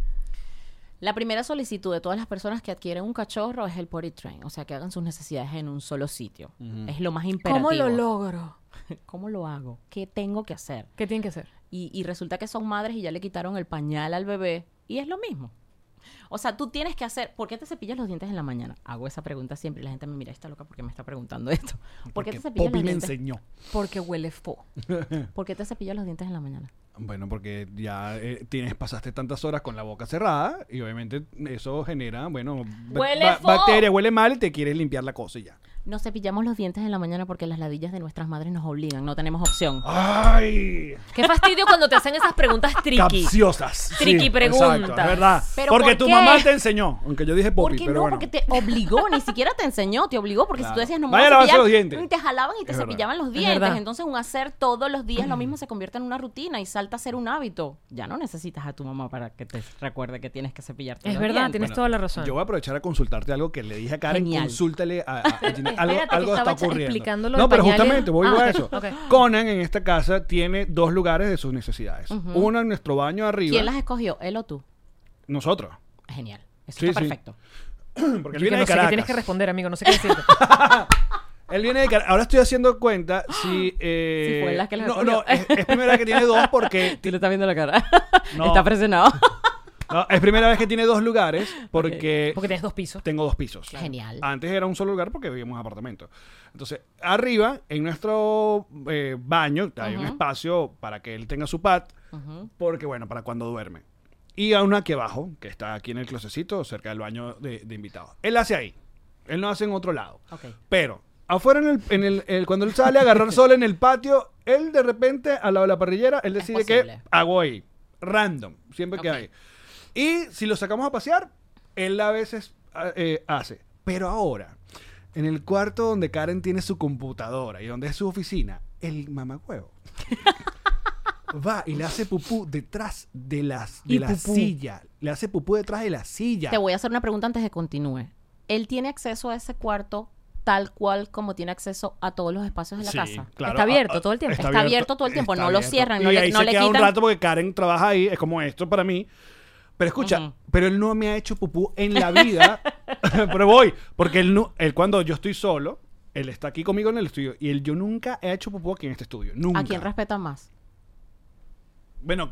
La primera solicitud de todas las personas que adquieren un cachorro es el potty train, o sea, que hagan sus necesidades en un solo sitio. Es lo más imperativo. ¿Cómo lo logro? ¿Cómo lo hago? ¿Qué tengo que hacer? ¿Qué tienen que hacer? Y, y resulta que son madres y ya le quitaron el pañal al bebé y es lo mismo. O sea, tú tienes que hacer... ¿Por qué te cepillas los dientes en la mañana? Hago esa pregunta siempre y la gente me mira, está loca porque me está preguntando esto. ¿Por qué Porque te cepillas Poppy los me dientes? enseñó. Porque huele fo. ¿Por qué te cepillas los dientes en la mañana? Bueno, porque ya eh, tienes, pasaste tantas horas con la boca cerrada y obviamente eso genera, bueno, ba- ¡Huele ba- fo! bacteria, huele mal y te quieres limpiar la cosa y ya. Nos cepillamos los dientes en la mañana porque las ladillas de nuestras madres nos obligan, no tenemos opción. ¡Ay! Qué fastidio cuando te hacen esas preguntas tricky. Capciosas. Tricky Sí, preguntas. exacto, es verdad. ¿Pero Porque por tu qué? mamá te enseñó. Aunque yo dije ¿Por popi, qué pero no? bueno. Porque te obligó, ni siquiera te enseñó, te obligó, porque Claro. si tú decías no me Vaya voy a a lavarse cepillar, los dientes. te jalaban y te Es verdad. cepillaban los Es dientes. verdad. Entonces un hacer todos los días lo mismo se convierte en una rutina y salta a ser un hábito. Ya no necesitas a tu mamá para que te recuerde que tienes que cepillarte Es los verdad, dientes. tienes Bueno, toda la razón. Yo voy a aprovechar a consultarte algo que le dije a Karen. Genial. Consúltale a, a- a Ginette. Algo, Espérate, que algo estaba está ocurriendo. explicando lo No, de pero pañales. justamente voy Ah, a ok, eso. ok. Conan en esta casa tiene dos lugares de sus necesidades. Uno en nuestro baño arriba. ¿Quién las escogió? ¿Él o tú? Nosotros. Genial. Eso Sí, está sí. perfecto. Porque él Yo que viene no de sé qué Caracas. tienes que responder, amigo, no sé qué decirte. Él viene de Caracas. Ahora estoy haciendo cuenta si... Eh, Si fue la que las no, escogió. no, es, es primera vez que tiene dos porque... Tú le estás viendo la cara. No. Está presionado. No, es primera vez que tiene dos lugares porque... Porque tienes dos pisos. Tengo dos pisos. Genial. Antes era un solo lugar porque vivíamos en apartamento. Entonces, arriba, en nuestro eh, baño, hay un espacio para que él tenga su pad, Ujú. porque, bueno, para cuando duerme. Y a uno aquí abajo, que está aquí en el closecito, cerca del baño de, de invitados. Él hace ahí. Él no hace en otro lado. Ok. Pero, afuera, en el, en el, el- cuando él sale a agarrar sol en el patio, él de repente, al lado de la parrillera, él decide que posible. hago ahí. Random. Siempre que Ok. hay. Y si lo sacamos a pasear, él a veces eh, hace. Pero ahora, en el cuarto donde Karen tiene su computadora y donde es su oficina, el mamagüevo va y le hace pupú detrás de, las, de Y la pupú. silla. Le hace pupú detrás de la silla. Te voy a hacer una pregunta antes de que continúe. ¿Él tiene acceso a ese cuarto tal cual como tiene acceso a todos los espacios de la Sí, casa? claro. Está abierto Ah, ah, todo el tiempo. Está abierto todo el tiempo, está no lo abierto. cierran, no y le- ahí no se le queda un quitan- rato porque Karen trabaja ahí, es como esto para mí. Pero escucha, Ujú. pero él no me ha hecho pupú en la vida. Pero voy, porque él, no, él cuando yo estoy solo, él está aquí conmigo en el estudio y él yo nunca he hecho pupú aquí en este estudio, nunca. ¿A quién respeta más? Bueno.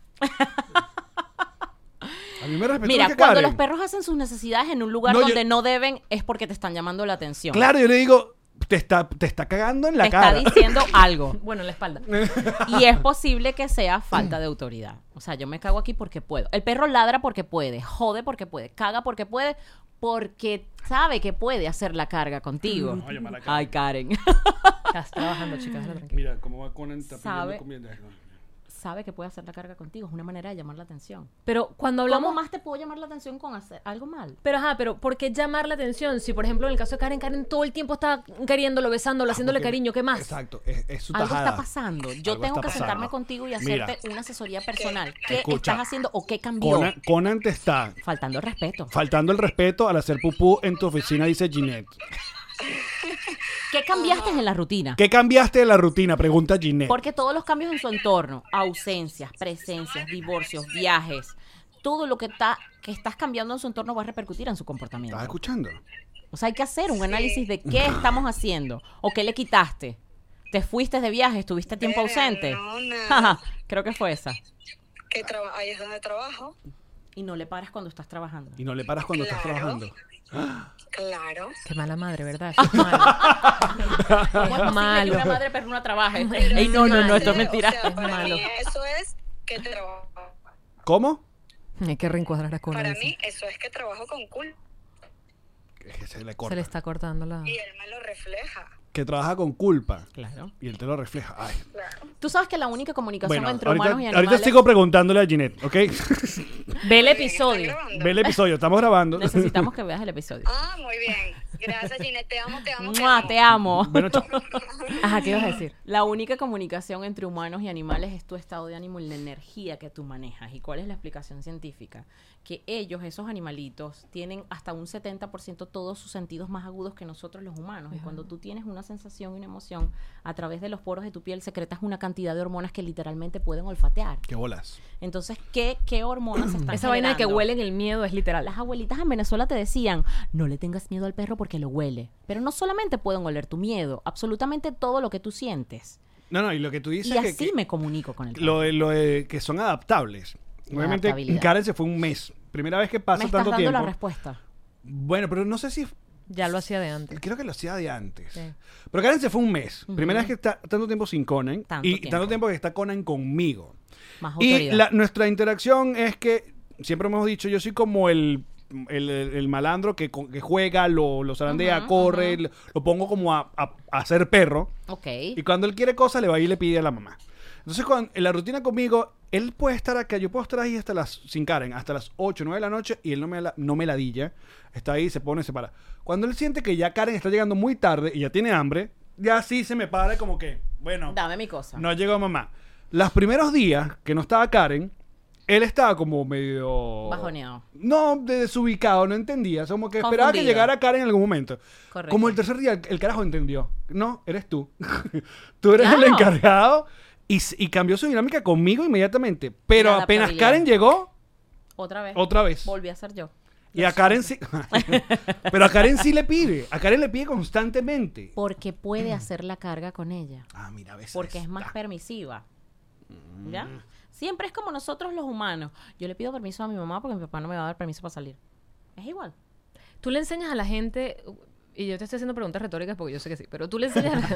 A mí me respetó Mira, más que cuando Karen. los perros hacen sus necesidades en un lugar No, yo- donde no deben, es porque te están llamando la atención. Claro, yo le digo, te está, te está cagando en la te cara. está diciendo algo. Bueno, en la espalda. Y es posible que sea falta de autoridad. O sea, yo me cago aquí porque puedo. El perro ladra porque puede, jode porque puede, caga porque puede, porque sabe que puede hacer la carga contigo. Voy a llamar a Karen. Ay, Karen. Estás trabajando, chicas, déjala tranquila. Mira, cómo va Conan está pidiendo Sabe. comida. Sabe que puede hacer la carga contigo. Es una manera de llamar la atención. Pero cuando hablamos ¿Cómo más te puedo llamar la atención con hacer algo mal? Pero ajá, pero ¿por qué llamar la atención? Si, por ejemplo, en el caso de Karen, Karen todo el tiempo está queriéndolo, besándolo, haciéndole Porque- cariño, ¿qué más? Exacto, es, es su Algo tajada. está pasando. Yo Algo tengo está que pasando. sentarme contigo y Mira. hacerte una asesoría personal. ¿Qué Escucha. estás haciendo o qué cambió? Conan, Conan te está Faltando el respeto. faltando el respeto al hacer pupú en tu oficina, dice Ginette. ¿Qué cambiaste en la rutina? ¿Qué cambiaste de la rutina? Pregunta Ginette. Porque todos los cambios en su entorno, ausencias, presencias, divorcios, viajes, todo lo que está que estás cambiando en su entorno va a repercutir en su comportamiento. ¿Estás escuchando? O sea, hay que hacer un análisis de qué estamos haciendo o qué le quitaste. ¿Te fuiste de viaje? ¿Estuviste tiempo Verga, ausente? no, nada. Jaja, creo que fue esa. Que traba- ahí es donde trabajo. Y no le paras cuando estás trabajando. Y no le paras cuando estás Claro. trabajando. Claro. Qué mala madre, ¿verdad? Eso es malo. ¿Cómo es posible que malo. una madre perruna trabaje? Pero Ey, no, no, no, esto es o mentira. sea, para malo. mí eso es que trabajo. ¿Cómo? Hay que reencuadrar a Conan. Para dice. mí eso es que trabajo con cool Es que se le Se corta. le está cortando la... y él me lo refleja. Que trabaja con culpa. Claro. Y él te lo refleja. Ay. Tú sabes que la única comunicación Bueno, entre ahorita, humanos y animales... ahorita sigo preguntándole a Ginette, ¿ok? Ve el ¿Están episodio. grabando? Ve el episodio, estamos grabando. Necesitamos que veas el episodio. Ah, muy bien. Gracias, Ginette. Te amo, te amo, te ¡Mua! amo. Te amo. Bueno, chao. Ajá, ¿qué ibas a decir? La única comunicación entre humanos y animales es tu estado de ánimo y la energía que tú manejas. ¿Y cuál es la explicación científica? Que ellos, esos animalitos, tienen hasta un setenta por ciento todos sus sentidos más agudos que nosotros los humanos. Y cuando tú tienes una sensación y una emoción, a través de los poros de tu piel secretas una cantidad de hormonas que literalmente pueden olfatear. Qué bolas. Entonces, ¿qué, qué hormonas están Esa vaina de que generando? huelen el miedo es literal. Las abuelitas en Venezuela te decían, no le tengas miedo al perro porque lo huele. Pero no solamente pueden oler tu miedo, absolutamente todo lo que tú sientes. No, no, y lo que tú dices Y es que, así que me comunico con el perro. lo, de, lo de que son adaptables. La Obviamente, adaptabilidad. Karen se fue un mes. Primera vez que pasa me estás tanto dando tiempo. la respuesta. Bueno, pero no sé si... Ya lo hacía de antes. Creo que lo hacía de antes. Sí. Pero Karen se fue un mes. Primera vez que está tanto tiempo sin Conan. Tanto y tiempo. tanto tiempo que está Conan conmigo. Más Y autoridad. la- nuestra interacción es que siempre hemos dicho, yo soy como el el, el- el malandro que, co- que juega, lo, lo zarandea, Ujú, corre, ujú. lo, lo pongo como a, a, a ser perro. Ok. Y cuando él quiere cosas, le va y le pide a la mamá. Entonces, cuando, en la rutina conmigo, él puede estar acá, yo puedo estar ahí hasta las, sin Karen, hasta las ocho, nueve de la noche y él no me, la, no me ladilla. Está ahí, se pone, se para. Cuando él siente que ya Karen está llegando muy tarde y ya tiene hambre, ya sí se me para como que, bueno, Dame mi cosa. no llegó mamá. Los primeros días que no estaba Karen, él estaba como medio... Bajoneado. No, de- desubicado, no entendía. Como que esperaba que Confundido. llegara Karen en algún momento. Correcto. Como el tercer día, el, el carajo entendió. No, eres tú. Tú eres Claro. el encargado. Y, s- y cambió su dinámica conmigo inmediatamente. Pero La apenas adaptabilidad. Karen llegó, Otra vez. otra vez. Volví a ser yo. Y a Karen sí... Pero a Karen sí le pide. A Karen le pide constantemente. Porque puede hacer la carga con ella. Ah, mira, a veces... Porque es más permisiva. ¿Ya? Mm. Siempre es como nosotros los humanos. Yo le pido permiso a mi mamá porque mi papá no me va a dar permiso para salir. Es igual. Tú le enseñas a la gente, y yo te estoy haciendo preguntas retóricas porque yo sé que sí, pero tú le enseñas a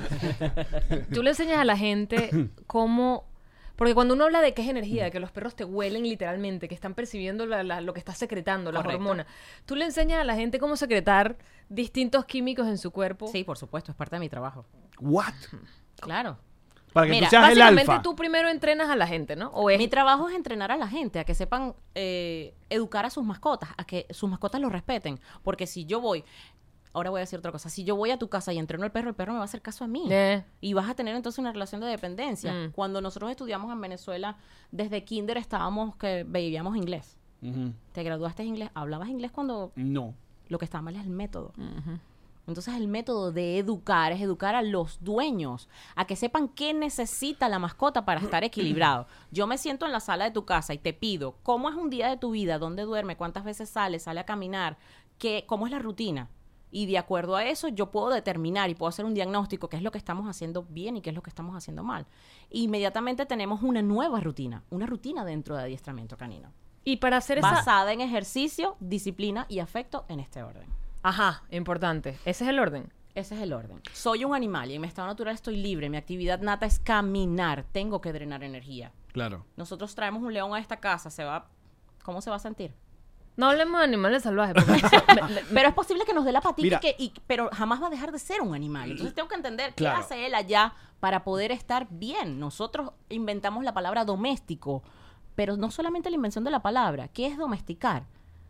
la, tú le enseñas a la gente cómo... Porque cuando uno habla de qué es energía, de que los perros te huelen literalmente, que están percibiendo la- la- lo que estás secretando, las Correcto. hormonas, tú le enseñas a la gente cómo secretar distintos químicos en su cuerpo. Sí, por supuesto, es parte de mi trabajo. ¿What? Claro. Para que Mira, tú seas el Básicamente alfa. tú primero entrenas a la gente, ¿no? O es... Mi trabajo es entrenar a la gente a que sepan eh, educar a sus mascotas, a que sus mascotas los respeten. Porque si yo voy, ahora voy a decir otra cosa, si yo voy a tu casa y entreno al perro, el perro me va a hacer caso a mí. Eh. Y vas a tener entonces una relación de dependencia. Mm. Cuando nosotros estudiamos en Venezuela, desde kinder estábamos que vivíamos inglés. Ujú. Te graduaste en inglés, hablabas inglés cuando No. lo que está mal es el método. Ujú. Entonces el método de educar es educar a los dueños, a que sepan qué necesita la mascota para estar equilibrado. Yo me siento en la sala de tu casa y te pido, ¿cómo es un día de tu vida? ¿Dónde duerme? ¿Cuántas veces sale? ¿Sale a caminar? ¿Qué, ¿Cómo es la rutina? Y de acuerdo a eso yo puedo determinar y puedo hacer un diagnóstico qué es lo que estamos haciendo bien y qué es lo que estamos haciendo mal. Inmediatamente tenemos una nueva rutina, una rutina dentro de adiestramiento canino, Y para hacer esa... basada en ejercicio, disciplina y afecto en este orden. Ajá, importante. Ese es el orden. Ese es el orden. Soy un animal y en mi estado natural estoy libre. Mi actividad nata es caminar. Tengo que drenar energía. Claro. Nosotros traemos un león a esta casa. Se va... ¿Cómo se va a sentir? No hablemos de animales salvajes. Porque Pero es posible que nos dé la patita, Mira. y que, y- pero jamás va a dejar de ser un animal. Entonces tengo que entender Claro. qué hace él allá para poder estar bien. Nosotros inventamos la palabra doméstico, pero no solamente la invención de la palabra. ¿Qué es domesticar?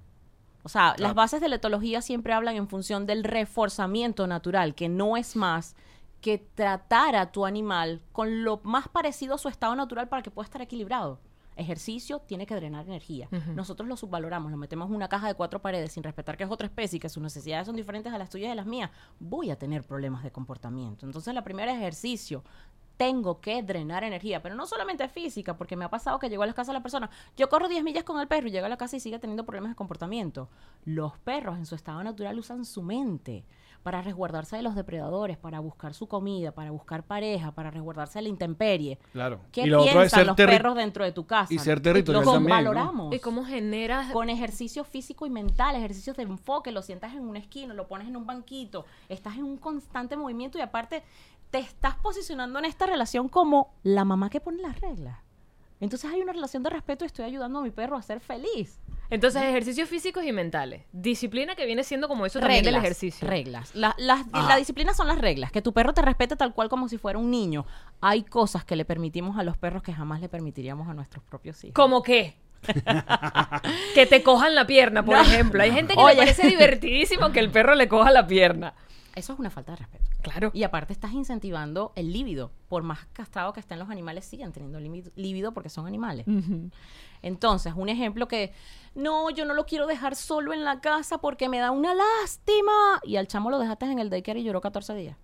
O sea, las bases de la etología siempre hablan en función del reforzamiento natural, que no es más que tratar a tu animal con lo más parecido a su estado natural para que pueda estar equilibrado. Ejercicio tiene que drenar energía. Nosotros lo subvaloramos, lo metemos en una caja de cuatro paredes sin respetar que es otra especie y que sus necesidades son diferentes a las tuyas y a las mías. Voy a tener problemas de comportamiento. Entonces, la primera es ejercicio. Tengo que drenar energía, pero no solamente física, porque me ha pasado que llego a la casa de la persona, yo corro diez millas con el perro y llega a la casa y sigue teniendo problemas de comportamiento. Los perros en su estado natural usan su mente para resguardarse de los depredadores, para buscar su comida, para buscar pareja, para resguardarse de la intemperie. Claro. ¿Qué Y lo otro es piensan ser los terri- perros dentro de tu casa? y ser territorial Los también, ¿no? valoramos. ¿Y cómo generas...? Con ejercicio físico y mental, ejercicios de enfoque, lo sientas en una esquina, lo pones en un banquito, estás en un constante movimiento y aparte te estás posicionando en esta relación como la mamá que pone las reglas. Entonces hay una relación de respeto y estoy ayudando a mi perro a ser feliz. Entonces, ejercicios físicos y mentales. Disciplina que viene siendo como eso también del ejercicio. Reglas. La, las- Ah. la disciplina son las reglas. Que tu perro te respete tal cual como si fuera un niño. Hay cosas que le permitimos a los perros que jamás le permitiríamos a nuestros propios hijos. ¿Cómo qué? Que te cojan la pierna, por No. ejemplo. Hay gente que Oye. le parece divertidísimo que el perro le coja la pierna. Eso es una falta de respeto. Claro. Y aparte estás incentivando el líbido. Por más castrado que estén los animales, siguen teniendo líbido- líbido porque son animales. Entonces, un ejemplo que, no, yo no lo quiero dejar solo en la casa porque me da una lástima. Y al chamo lo dejaste en el daycare y lloró catorce días.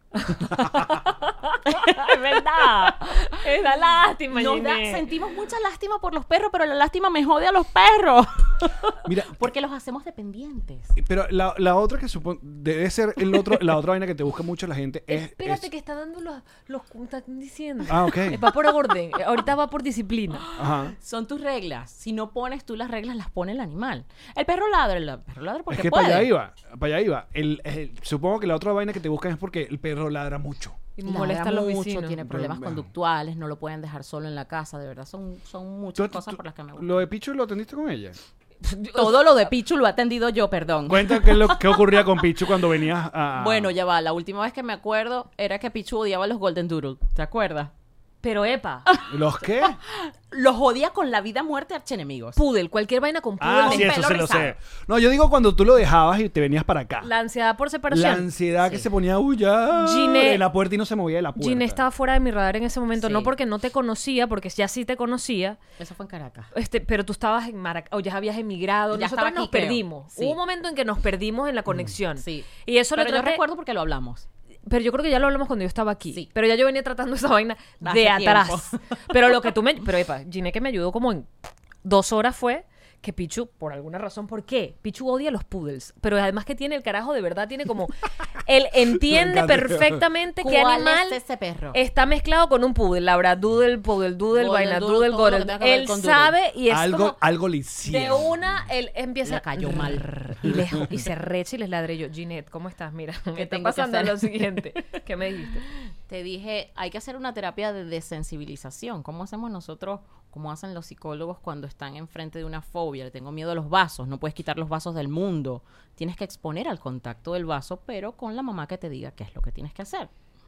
Es verdad. Es da lástima, Nos da- Ginette. sentimos mucha lástima por los perros, pero la lástima me jode a los perros. Mira, Porque los hacemos dependientes. pero la, la otra que supone debe ser el otro, la otra vaina que te busca mucho la gente es. Espérate es- que está dando los... los están diciendo. Ah, ok. Va por orden. Ahorita va por disciplina. Ajá. Son tus reglas. Si no pones tú las reglas, las pone el animal. El perro ladra, el perro ladra porque Es que puede. para allá iba, para allá iba. El, el- supongo que la otra vaina que te buscan es porque el perro ladra mucho. Y Ladra molesta a los mucho, vecinos. tiene problemas Bueno. conductuales, no lo pueden dejar solo en la casa, de verdad, son, son muchas ¿Tú- cosas tú- por las que me gustan. ¿Lo de Pichu lo atendiste con ella? Todo lo de Pichu lo he atendido yo, perdón. Cuenta qué, es lo, qué ocurría con Pichu cuando venías a... Bueno, ya va, la última vez que me acuerdo era que Pichu odiaba los Golden Doodle, ¿te acuerdas? Pero epa, ¿Los qué? Los odia con la vida, muerte, archenemigos. pudel, cualquier vaina con pudel. Ah, de sí, eso pelo se lo sé. rizado. No, yo digo cuando tú lo dejabas y te venías para acá. La ansiedad por La separación. ansiedad que se ponía uy, ya, Ginette- en la puerta y no se movía de la puerta. Ginette estaba fuera de mi radar en ese momento, Sí. no porque no te conocía, porque ya sí te conocía, Eso fue en Caracas. este, pero tú estabas en Maracay, o ya habías emigrado, Ya nosotros estaba nos aquí, creo. perdimos. Sí. Hubo un momento en que nos perdimos en la conexión. Sí. Y eso Pero lo yo traté, recuerdo porque lo hablamos. pero yo creo que ya lo hablamos cuando yo estaba aquí. Sí. Pero ya yo venía tratando esa vaina Hace de atrás. tiempo. Pero lo que tú me, pero epa, Ginette que me ayudó como en dos horas fue que Pichu, por alguna razón, ¿por qué? Pichu odia los poodles, pero además que tiene el carajo, de verdad, tiene como... Él entiende encanta. perfectamente qué ¿Cuál animal es ese perro? está mezclado con un poodle, labradoodle, poodle doodle, Golden vaina doodle, doodle, todo lo que golden. tenga que ver Él con doodle. sabe y es algo, como... algo le De hicieron. una, él empieza... Le cayó mal. Y, le, y se recha y les ladré yo. Ginette, ¿cómo estás? Mira, me ¿Qué está tengo que pasando hacer? lo siguiente. ¿Qué me dijiste? Te dije, hay que hacer una terapia de desensibilización. ¿Cómo hacemos nosotros, cómo hacen los psicólogos cuando están enfrente de una fobia? Le tengo miedo a los vasos, no puedes quitar los vasos del mundo. Tienes que exponer al contacto del vaso, pero con la mamá que te diga qué es lo que tienes que hacer.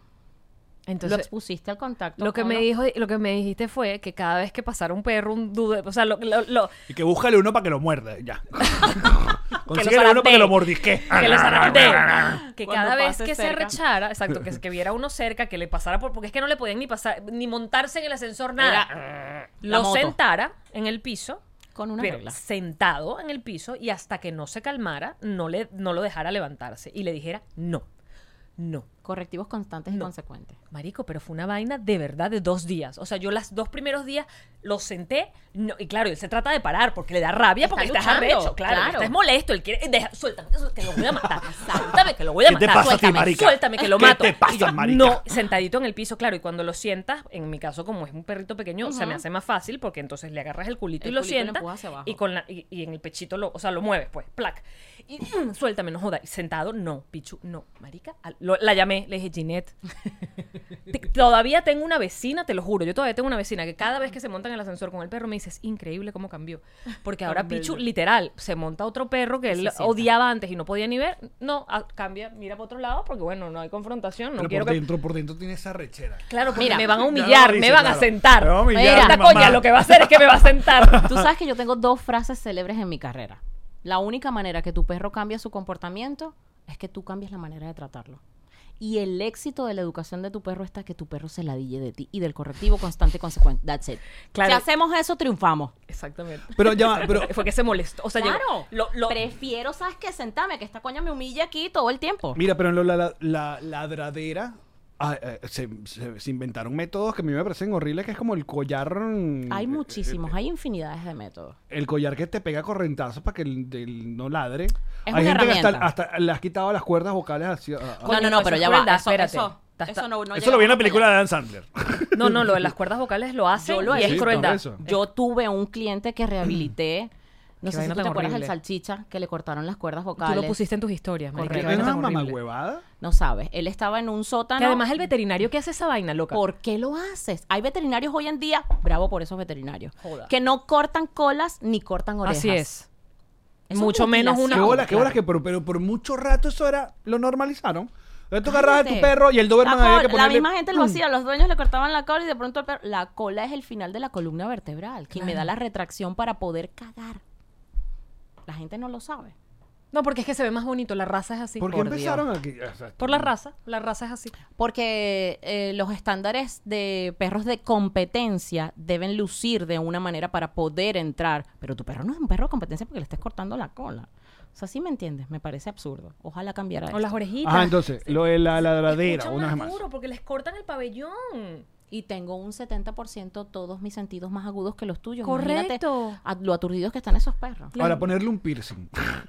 lo Entonces, expusiste al contacto. lo que con me los- dijo, lo que me dijiste fue que cada vez que pasara un perro, un dude, o sea, lo, lo, lo- Y que búscale uno para que lo muerda, ya. Consíguele zarandee. uno para que lo mordisque. que lo zarandee. Que Cuando cada vez pase que cerca. se rechara, exacto, que, que viera uno cerca, que le pasara por, porque es que no le podían ni pasar, ni montarse en el ascensor, nada. Era, la Lo moto. sentara en el piso, Con una pero regla. sentado en el piso, y hasta que no se calmara, no le, no lo dejara levantarse y le dijera no, no. Correctivos constantes y No. consecuentes. Marico, pero fue una vaina de verdad de dos días. O sea, yo los dos primeros días lo senté, no, y claro, él se trata de parar porque le da rabia, Está porque estás luchando, arrecho, claro, claro. estás molesto, él quiere, deja, suéltame, que lo voy a matar, suéltame, que lo voy a ¿Qué te matar, pasa a ti, suéltame, marica? suéltame, que lo ¿Qué mato. te pasa, Y yo, marica? no, sentadito en el piso, claro, y cuando lo sientas, en mi caso, como es un perrito pequeño, se me Ujú. hace más fácil porque entonces le agarras el culito El y lo culito y lo sientas, empujas hacia abajo. y, con la, y, y en el pechito, lo, o sea, lo mueves, pues, plac. Y mm, suéltame, no joda. Y sentado, no, Pichu, no, marica. Al- lo- la llamé, le dije, Ginette, te- todavía tengo una vecina, te lo juro, yo todavía tengo una vecina que cada vez que se monta en el ascensor con el perro me dice, es increíble cómo cambió. Porque ahora Tan Pichu, bello. literal, se monta otro perro que Y él se sienta. odiaba antes y no podía ni ver. No, ah, cambia, mira para otro lado porque, bueno, no hay confrontación, no Pero quiero por que... dentro, por dentro tiene esa rechera. Claro, porque Mira, me van a ya humillar, lo me dice, van a claro. sentar. Me van a humillar, Mira, Esta mamá. coña lo que va a hacer es que me va a sentar. Tú sabes que yo tengo dos frases célebres en mi carrera. La única manera que tu perro cambia su comportamiento es que tú cambies la manera de tratarlo. Y el éxito de la educación de tu perro está que tu perro se ladille de ti y del correctivo constante y consecuente. That's it. Claro. Si hacemos eso, triunfamos. Exactamente. Pero ya va, pero... Fue que se molestó. O sea, Claro. llegó- lo, lo- Prefiero, ¿sabes qué? Sentarme, que esta coña me humilla aquí todo el tiempo. Mira, pero en lo- la, la, la ladradera ah, eh, se, se- se inventaron métodos que a mí me parecen horribles, que es como el collar... mm, Hay eh, muchísimos, eh, hay infinidades de métodos. El collar que te pega correntazos para que el, el no ladre. Es Hay una gente que hasta, herramienta. hasta le has quitado las cuerdas vocales así. a- a- No, Coño, no, no, eso pero es ya va. crueldad, Eso, espérate. eso, Ta- eso no, no Eso lo vi en la llegamos película hasta de allá. Dan Sandler. No, no, lo de las cuerdas vocales lo hacen Yo lo y he es visto, crueldad. por eso. Yo tuve un cliente que rehabilité. No Qué sé si vaina tú te tan acuerdas del horrible. salchicha que le cortaron las cuerdas Tú vocales. lo pusiste en tus historias, marica, Correcto. qué ¿Es vaina una tan horrible. mamagüevada? No sabes. Él estaba en un sótano. Que además el veterinario que hace esa vaina, loca. ¿Por qué lo haces? Hay veterinarios hoy en día, bravo por esos veterinarios, Joda. que no cortan colas ni cortan orejas. Así es. Eso es Mucho menos mutilación. una... ¿Qué bolas, qué claro. bolas que pero, pero por mucho rato eso era, lo normalizaron. Entonces tú agarrabas a tu Cállate. perro y el Doberman La había col- que ponerle... La misma gente lo hacía, los dueños le cortaban la cola y de pronto el perro... La cola es el final de la columna vertebral, que me da la retracción para poder cagar. La gente no lo sabe. No, porque es que se ve más bonito, la raza es así. ¿Por qué Por empezaron Dios. aquí? O sea, Por la raza, la raza es así. Porque eh, los estándares de perros de competencia deben lucir de una manera para poder entrar. Pero tu perro no es un perro de competencia porque le estés cortando la cola. O sea, ¿sí me entiendes? Me parece absurdo. Ojalá cambiara O eso. las orejitas. Ajá, entonces, lo de la ladradera, Escuchan una vez más más. duro porque les cortan el pabellón. Y tengo un setenta por ciento todos mis sentidos más agudos que los tuyos. Correcto. Imagínate a- lo aturdidos que están esos perros. Ahora, ponerle un piercing.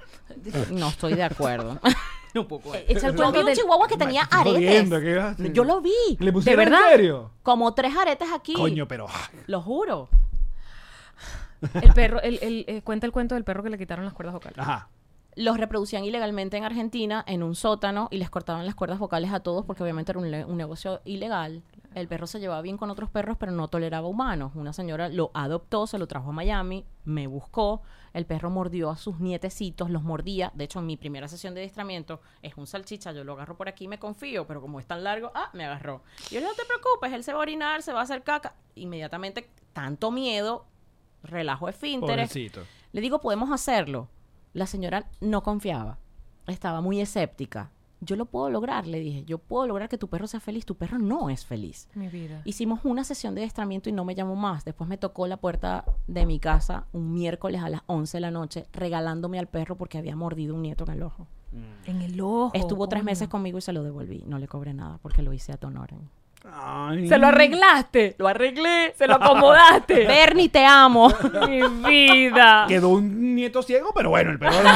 No estoy de acuerdo. un poco. Eh, Echa el Yo vi cuento un del... chihuahua que tenía estoy jodiendo, ¿qué vas a aretes. hacer? Yo lo vi. ¿Le pusieron verdad? en serio? Como tres aretes aquí. Coño, pero... ay, Lo juro. El perro, el, el, eh, cuenta el cuento del perro que le quitaron las cuerdas vocales. Ajá. los reproducían ilegalmente en Argentina, en un sótano, y les cortaban las cuerdas vocales a todos porque obviamente era un, le- un negocio ilegal. El perro se llevaba bien con otros perros, pero no toleraba humanos. Una señora lo adoptó, se lo trajo a Miami, me buscó. El perro mordió a sus nietecitos, los mordía. De hecho, en mi primera sesión de adiestramiento es un salchicha. Yo lo agarro por aquí y me confío, pero como es tan largo, ah, me agarró. Y yo le digo, no te preocupes, él se va a orinar, se va a hacer caca. Inmediatamente, tanto miedo, relajo esfínteres. Pobrecito. Le digo, podemos hacerlo. La señora no confiaba. Estaba muy escéptica. Yo lo puedo lograr, le dije. Yo puedo lograr que tu perro sea feliz. Tu perro no es feliz. Mi vida. Hicimos una sesión de adiestramiento y no me llamó más. Después me tocó la puerta de mi casa un miércoles a las once de la noche regalándome al perro porque había mordido un nieto en el ojo. En el ojo. Estuvo tres coño. meses conmigo y se lo devolví. No le cobré nada porque lo hice a tu honor. Ay. Se lo arreglaste. Lo arreglé. Se lo acomodaste. Bernie, te amo. Mi vida. Quedó un nieto ciego, pero bueno, el perro...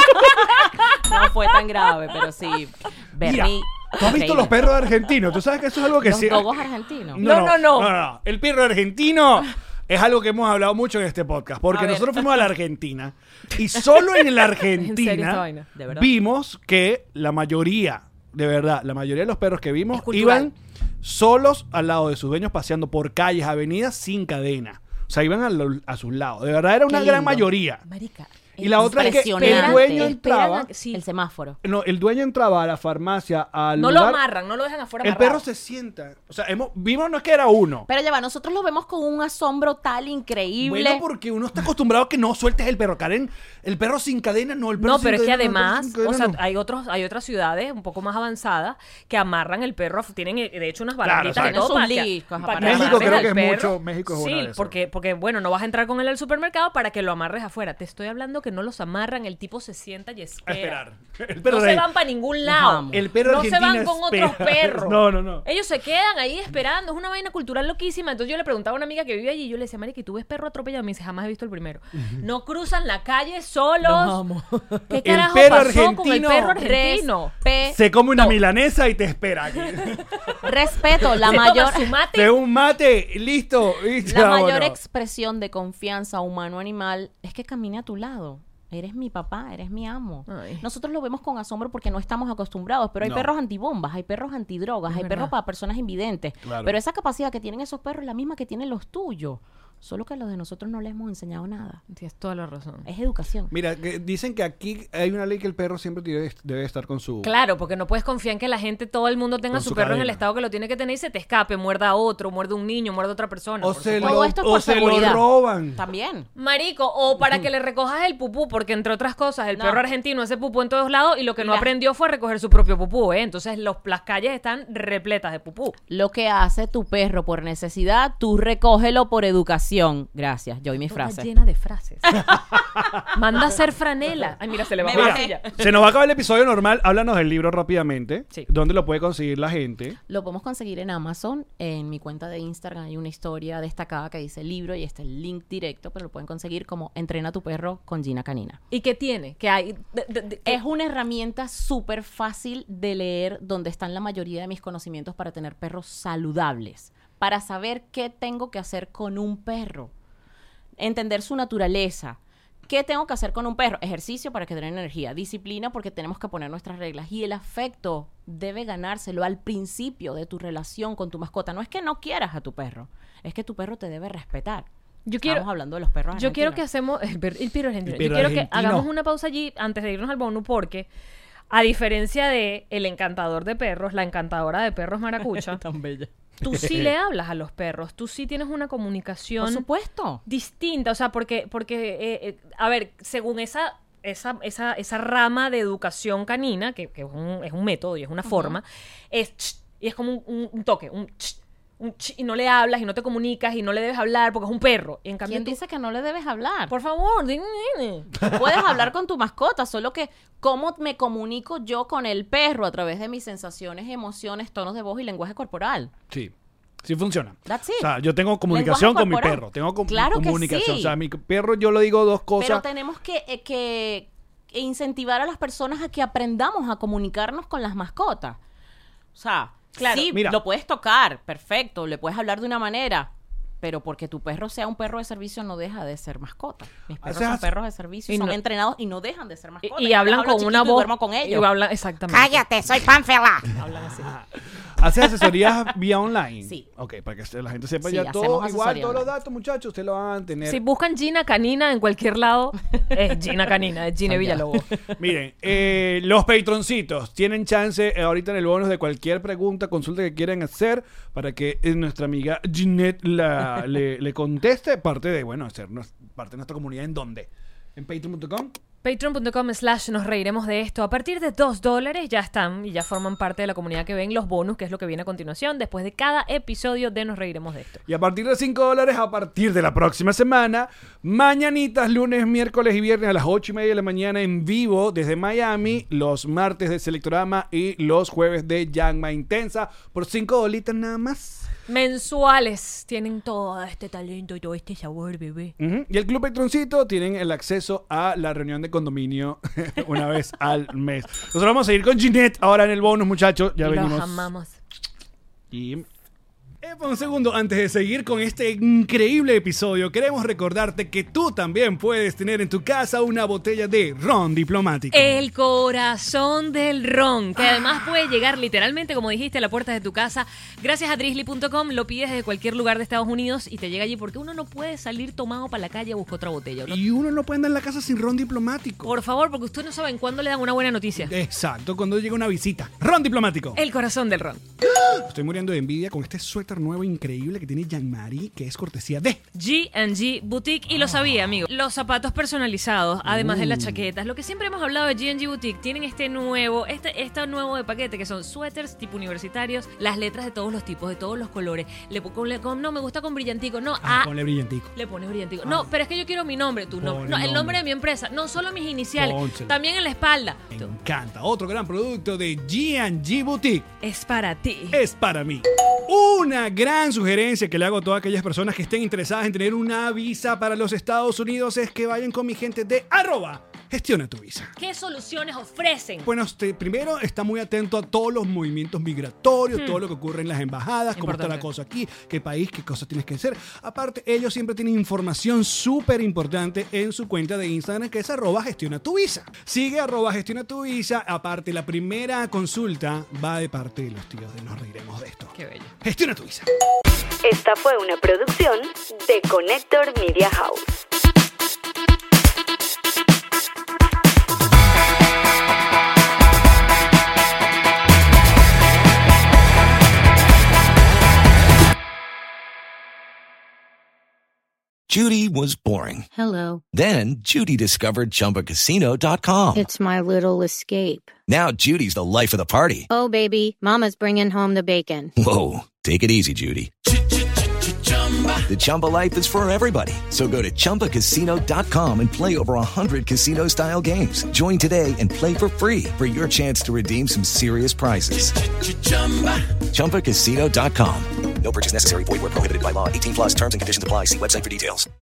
No fue tan grave, pero sí. Mira, Bernie. ¿tú has visto increíble. los perros argentinos? ¿Tú sabes que eso es algo que Los sí... dogos argentinos. No, no, no. no. El perro argentino es algo que hemos hablado mucho en este podcast. Porque A ver. nosotros fuimos a la Argentina. Y solo en la ¿En serio esta Argentina vaina? ¿De verdad? vimos que la mayoría, de verdad, la mayoría de los perros que vimos Es cultural. iban solos al lado de sus dueños paseando por calles, avenidas sin cadena. O sea, iban a, lo- a sus lados. De verdad, era una Qué gran lindo. mayoría. Marica. Y la otra es que el impresionante. dueño Esperan entraba... a que- sí. El semáforo. No, el dueño entraba a la farmacia, al No lo lugar... amarran, no lo dejan afuera El amarrado. perro se sienta. O sea, hemos, vimos no es que era uno. Pero ya va, nosotros lo vemos con un asombro tal increíble. Bueno, porque uno está acostumbrado a que no sueltes el perro. Karen, el perro sin cadena, no, el perro No, sin pero es que cadena, no, el perro además, sin cadena, o sea, no. hay otros, hay otras ciudades un poco más avanzadas que amarran el perro, tienen eh, de hecho unas Claro, balanditas exacto. y todo Tienen sus para que, liscos, para para que México amarres creo al que es perro. mucho- México es una Sí, de esas. porque, porque bueno, no vas a entrar con él al supermercado para que lo amarres afuera. Te estoy hablando que no los amarran, el tipo se sienta y A espera. esperar. El perro No de- se van para ningún lado. amo. El perro no se argentino van con espera. otros perros. No, no, no. Ellos se quedan ahí esperando. Es una vaina cultural loquísima. Entonces yo le preguntaba a una amiga que vive allí y yo le decía, Marica, ¿y tú ves perro atropellado? Me dice, jamás he visto el primero. No cruzan la calle solos. ¿Qué carajo perro pasó con el argentino- perro argentino? Respeto. Se come una milanesa y te espera. aquí. Respeto. La Se toma mayor, su mate. Te un mate, listo. y la mayor vámonos. expresión de confianza humano-animal es que camine a tu lado. Eres mi papá, eres mi amo. Ay. Nosotros lo vemos con asombro porque no estamos acostumbrados, pero hay No. perros antibombas, hay perros antidrogas, Es hay verdad. perros para personas invidentes. Claro. Pero esa capacidad que tienen esos perros es la misma que tienen los tuyos. Solo que a los de nosotros no les hemos enseñado nada. Tienes toda la razón. Es educación. Mira, que dicen que aquí hay una ley que el perro siempre debe, debe estar con su... Claro, porque no puedes confiar en que la gente, todo el mundo tenga Con su, su perro en el cadena. estado que lo tiene que tener y se te escape, muerda a otro, muerde a un niño, muerde a otra persona. O por se, supuesto. lo, Todo esto es o por se lo seguridad. roban. También. Marico, o para que le recojas el pupú, porque entre otras cosas, el No. perro argentino hace pupú en todos lados y lo que no La- aprendió fue a recoger su propio pupú, ¿eh? Entonces los, las calles están repletas de pupú. Lo que hace tu perro por necesidad, tú recógelo por educación. Gracias, yo y mi Está frase. llena de frases. Manda a hacer franela. Ay, mira, se le Me bajó la bajé. silla. Se nos va a acabar el episodio normal. Háblanos del libro rápidamente. Sí. ¿Dónde lo puede conseguir la gente? Lo podemos conseguir en Amazon. En mi cuenta de Instagram hay una historia destacada que dice libro y este es el link directo, pero lo pueden conseguir como Entrena a tu perro con Gina Canina. ¿Y qué tiene? ¿Qué hay? De- de- de- Es una herramienta súper fácil de leer donde están la mayoría de mis conocimientos para tener perros saludables, para saber qué tengo que hacer con un perro, entender su naturaleza. ¿Qué tengo que hacer con un perro? Ejercicio para que den energía, disciplina porque tenemos que poner nuestras reglas y el afecto debe ganárselo al principio de tu relación con tu mascota. No es que no quieras a tu perro, es que tu perro te debe respetar. Yo quiero- Estamos hablando de los perros Yo quiero que argentinos. hacemos el, per- el perro argentino. El perro Yo quiero que argentino. hagamos una pausa allí antes de irnos al bonus porque a diferencia de el encantador de perros, la encantadora de perros maracucha, Tan bella. tú sí le hablas a los perros, tú sí tienes una Por comunicación supuesto. distinta, o sea, porque porque eh, eh, a ver, según esa esa, esa, esa rama de educación canina, que, que es, un, es un método y es una forma, es ch, y es como un, un- un toque, un ch, un ch, y no le hablas y no te comunicas y no le debes hablar porque es un perro. Y en cambio ¿Quién tú- dice que no le debes hablar? por favor, di- di- di. Puedes hablar con tu mascota, solo que cómo me comunico yo con el perro a través de mis sensaciones, emociones, tonos de voz y lenguaje corporal. Sí. Sí funciona. That's it. O sea, yo tengo comunicación Lenguaje con mi corporal. perro. Tengo com- Claro que comunicación. sí. O sea, mi perro yo le digo dos Pero cosas. tenemos que, eh, que incentivar a las personas a que aprendamos a comunicarnos con las mascotas. O sea, Claro, sí, mira. lo puedes tocar, perfecto, le puedes hablar de una manera, pero porque tu perro sea un perro de servicio no deja de ser mascota. Mis perros O sea, son perros de servicio, y son no- entrenados y no dejan de ser mascotas. Y, y Yo hablan les hablo con una chiquito y voz. duermo con ellos. Y hablan, exactamente. Cállate, soy Pamfela. Hablan así. ¿Hace asesorías vía online? Sí. Ok, para que la gente sepa Sí, ya hacemos todo. Igual asesoría todos los online. datos, muchachos, ustedes lo van a tener. Si buscan Gina Canina en cualquier lado, es Gina Canina, es Gina Soy yo. Villalobos. Miren, eh, los patroncitos tienen chance eh, ahorita en el bonus de cualquier pregunta, consulta que quieran hacer para que eh, nuestra amiga Ginette la, le, le conteste. Parte de, bueno, hacer nos- parte de nuestra comunidad. ¿En dónde? En patreon punto com. Patreon.com slash nos reiremos de esto. A partir de dos dólares ya están y ya forman parte de la comunidad que ven los bonus, que es lo que viene a continuación, después de cada episodio de Nos reiremos de esto. Y a partir de cinco dólares, a partir de la próxima semana, mañanitas, lunes, miércoles y viernes a las ocho y media de la mañana en vivo desde Miami, los martes de Selectorama y los jueves de Llama Intensa por cinco dolitas nada más. Mensuales. Tienen todo este talento y todo este sabor, bebé. Ujú. Y el Club Patroncito tienen el acceso a la reunión de condominio una vez al mes. Nosotros vamos a ir con Ginette ahora en el bonus, muchachos. Ya Y venimos. los amamos. Y... Epa, un segundo, antes de seguir con este increíble episodio, queremos recordarte que tú también puedes tener en tu casa una botella de ron diplomático. El corazón del ron, que además puede llegar literalmente, como dijiste, a la puerta de tu casa. Gracias a drizzly punto com lo pides desde cualquier lugar de Estados Unidos y te llega allí porque uno no puede salir tomado para la calle a buscar otra botella. Uno- Y uno no puede andar en la casa sin ron diplomático. Por favor, porque ustedes no saben cuándo le dan una buena noticia. Exacto, cuando llega una visita. Ron diplomático. El corazón del ron. Estoy muriendo de envidia con este suéter nuevo increíble que tiene Jean-Marie, que es cortesía de... G and G Boutique, y lo sabía, amigo. Los zapatos personalizados, además de las chaquetas. Lo que siempre hemos hablado de G and G Boutique, tienen este nuevo, este, este nuevo de paquete, que son suéteres tipo universitarios, las letras de todos los tipos, de todos los colores. Le, con, le- con- no, me gusta con brillantico. No, Ah, ah, ponle brillantico. le pones brillantico. No, pero es que yo quiero mi nombre, tu nombre. Pon No, el el nombre. nombre de mi empresa. No solo mis iniciales, Pónselo. también en la espalda. Me encanta. Otro gran producto de G and G Boutique. Es para ti. Es para mí. Una gran sugerencia que le hago a todas aquellas personas que estén interesadas en tener una visa para los Estados Unidos es que vayan con mi gente de arroba gestiona tu visa. ¿Qué soluciones ofrecen? Bueno, este, primero está muy atento a todos los movimientos migratorios, todo lo que ocurre en las embajadas, cómo está la Importante. cosa aquí, qué país, qué cosas tienes que hacer. Aparte, ellos siempre tienen información súper importante en su cuenta de Instagram, que es arroba gestiona tu visa. Sigue arroba gestiona tu visa. Aparte, la primera consulta va de parte de los tíos de Nos reiremos de esto. Qué bello. Gestiona tu visa. Esta fue una producción de Connector Media House. Judy was boring. Hello. Then Judy discovered Chumba Casino dot com. It's my little escape. Now Judy's the life of the party. Oh, baby, mama's bringing home the bacon. Whoa, take it easy, Judy. The Chumba life is for everybody. So go to Chumba Casino dot com and play over one hundred casino-style games. Join today and play for free for your chance to redeem some serious prizes. Chumba Casino dot com. No purchase necessary. Void where prohibited by law. eighteen plus terms and conditions apply. See website for details.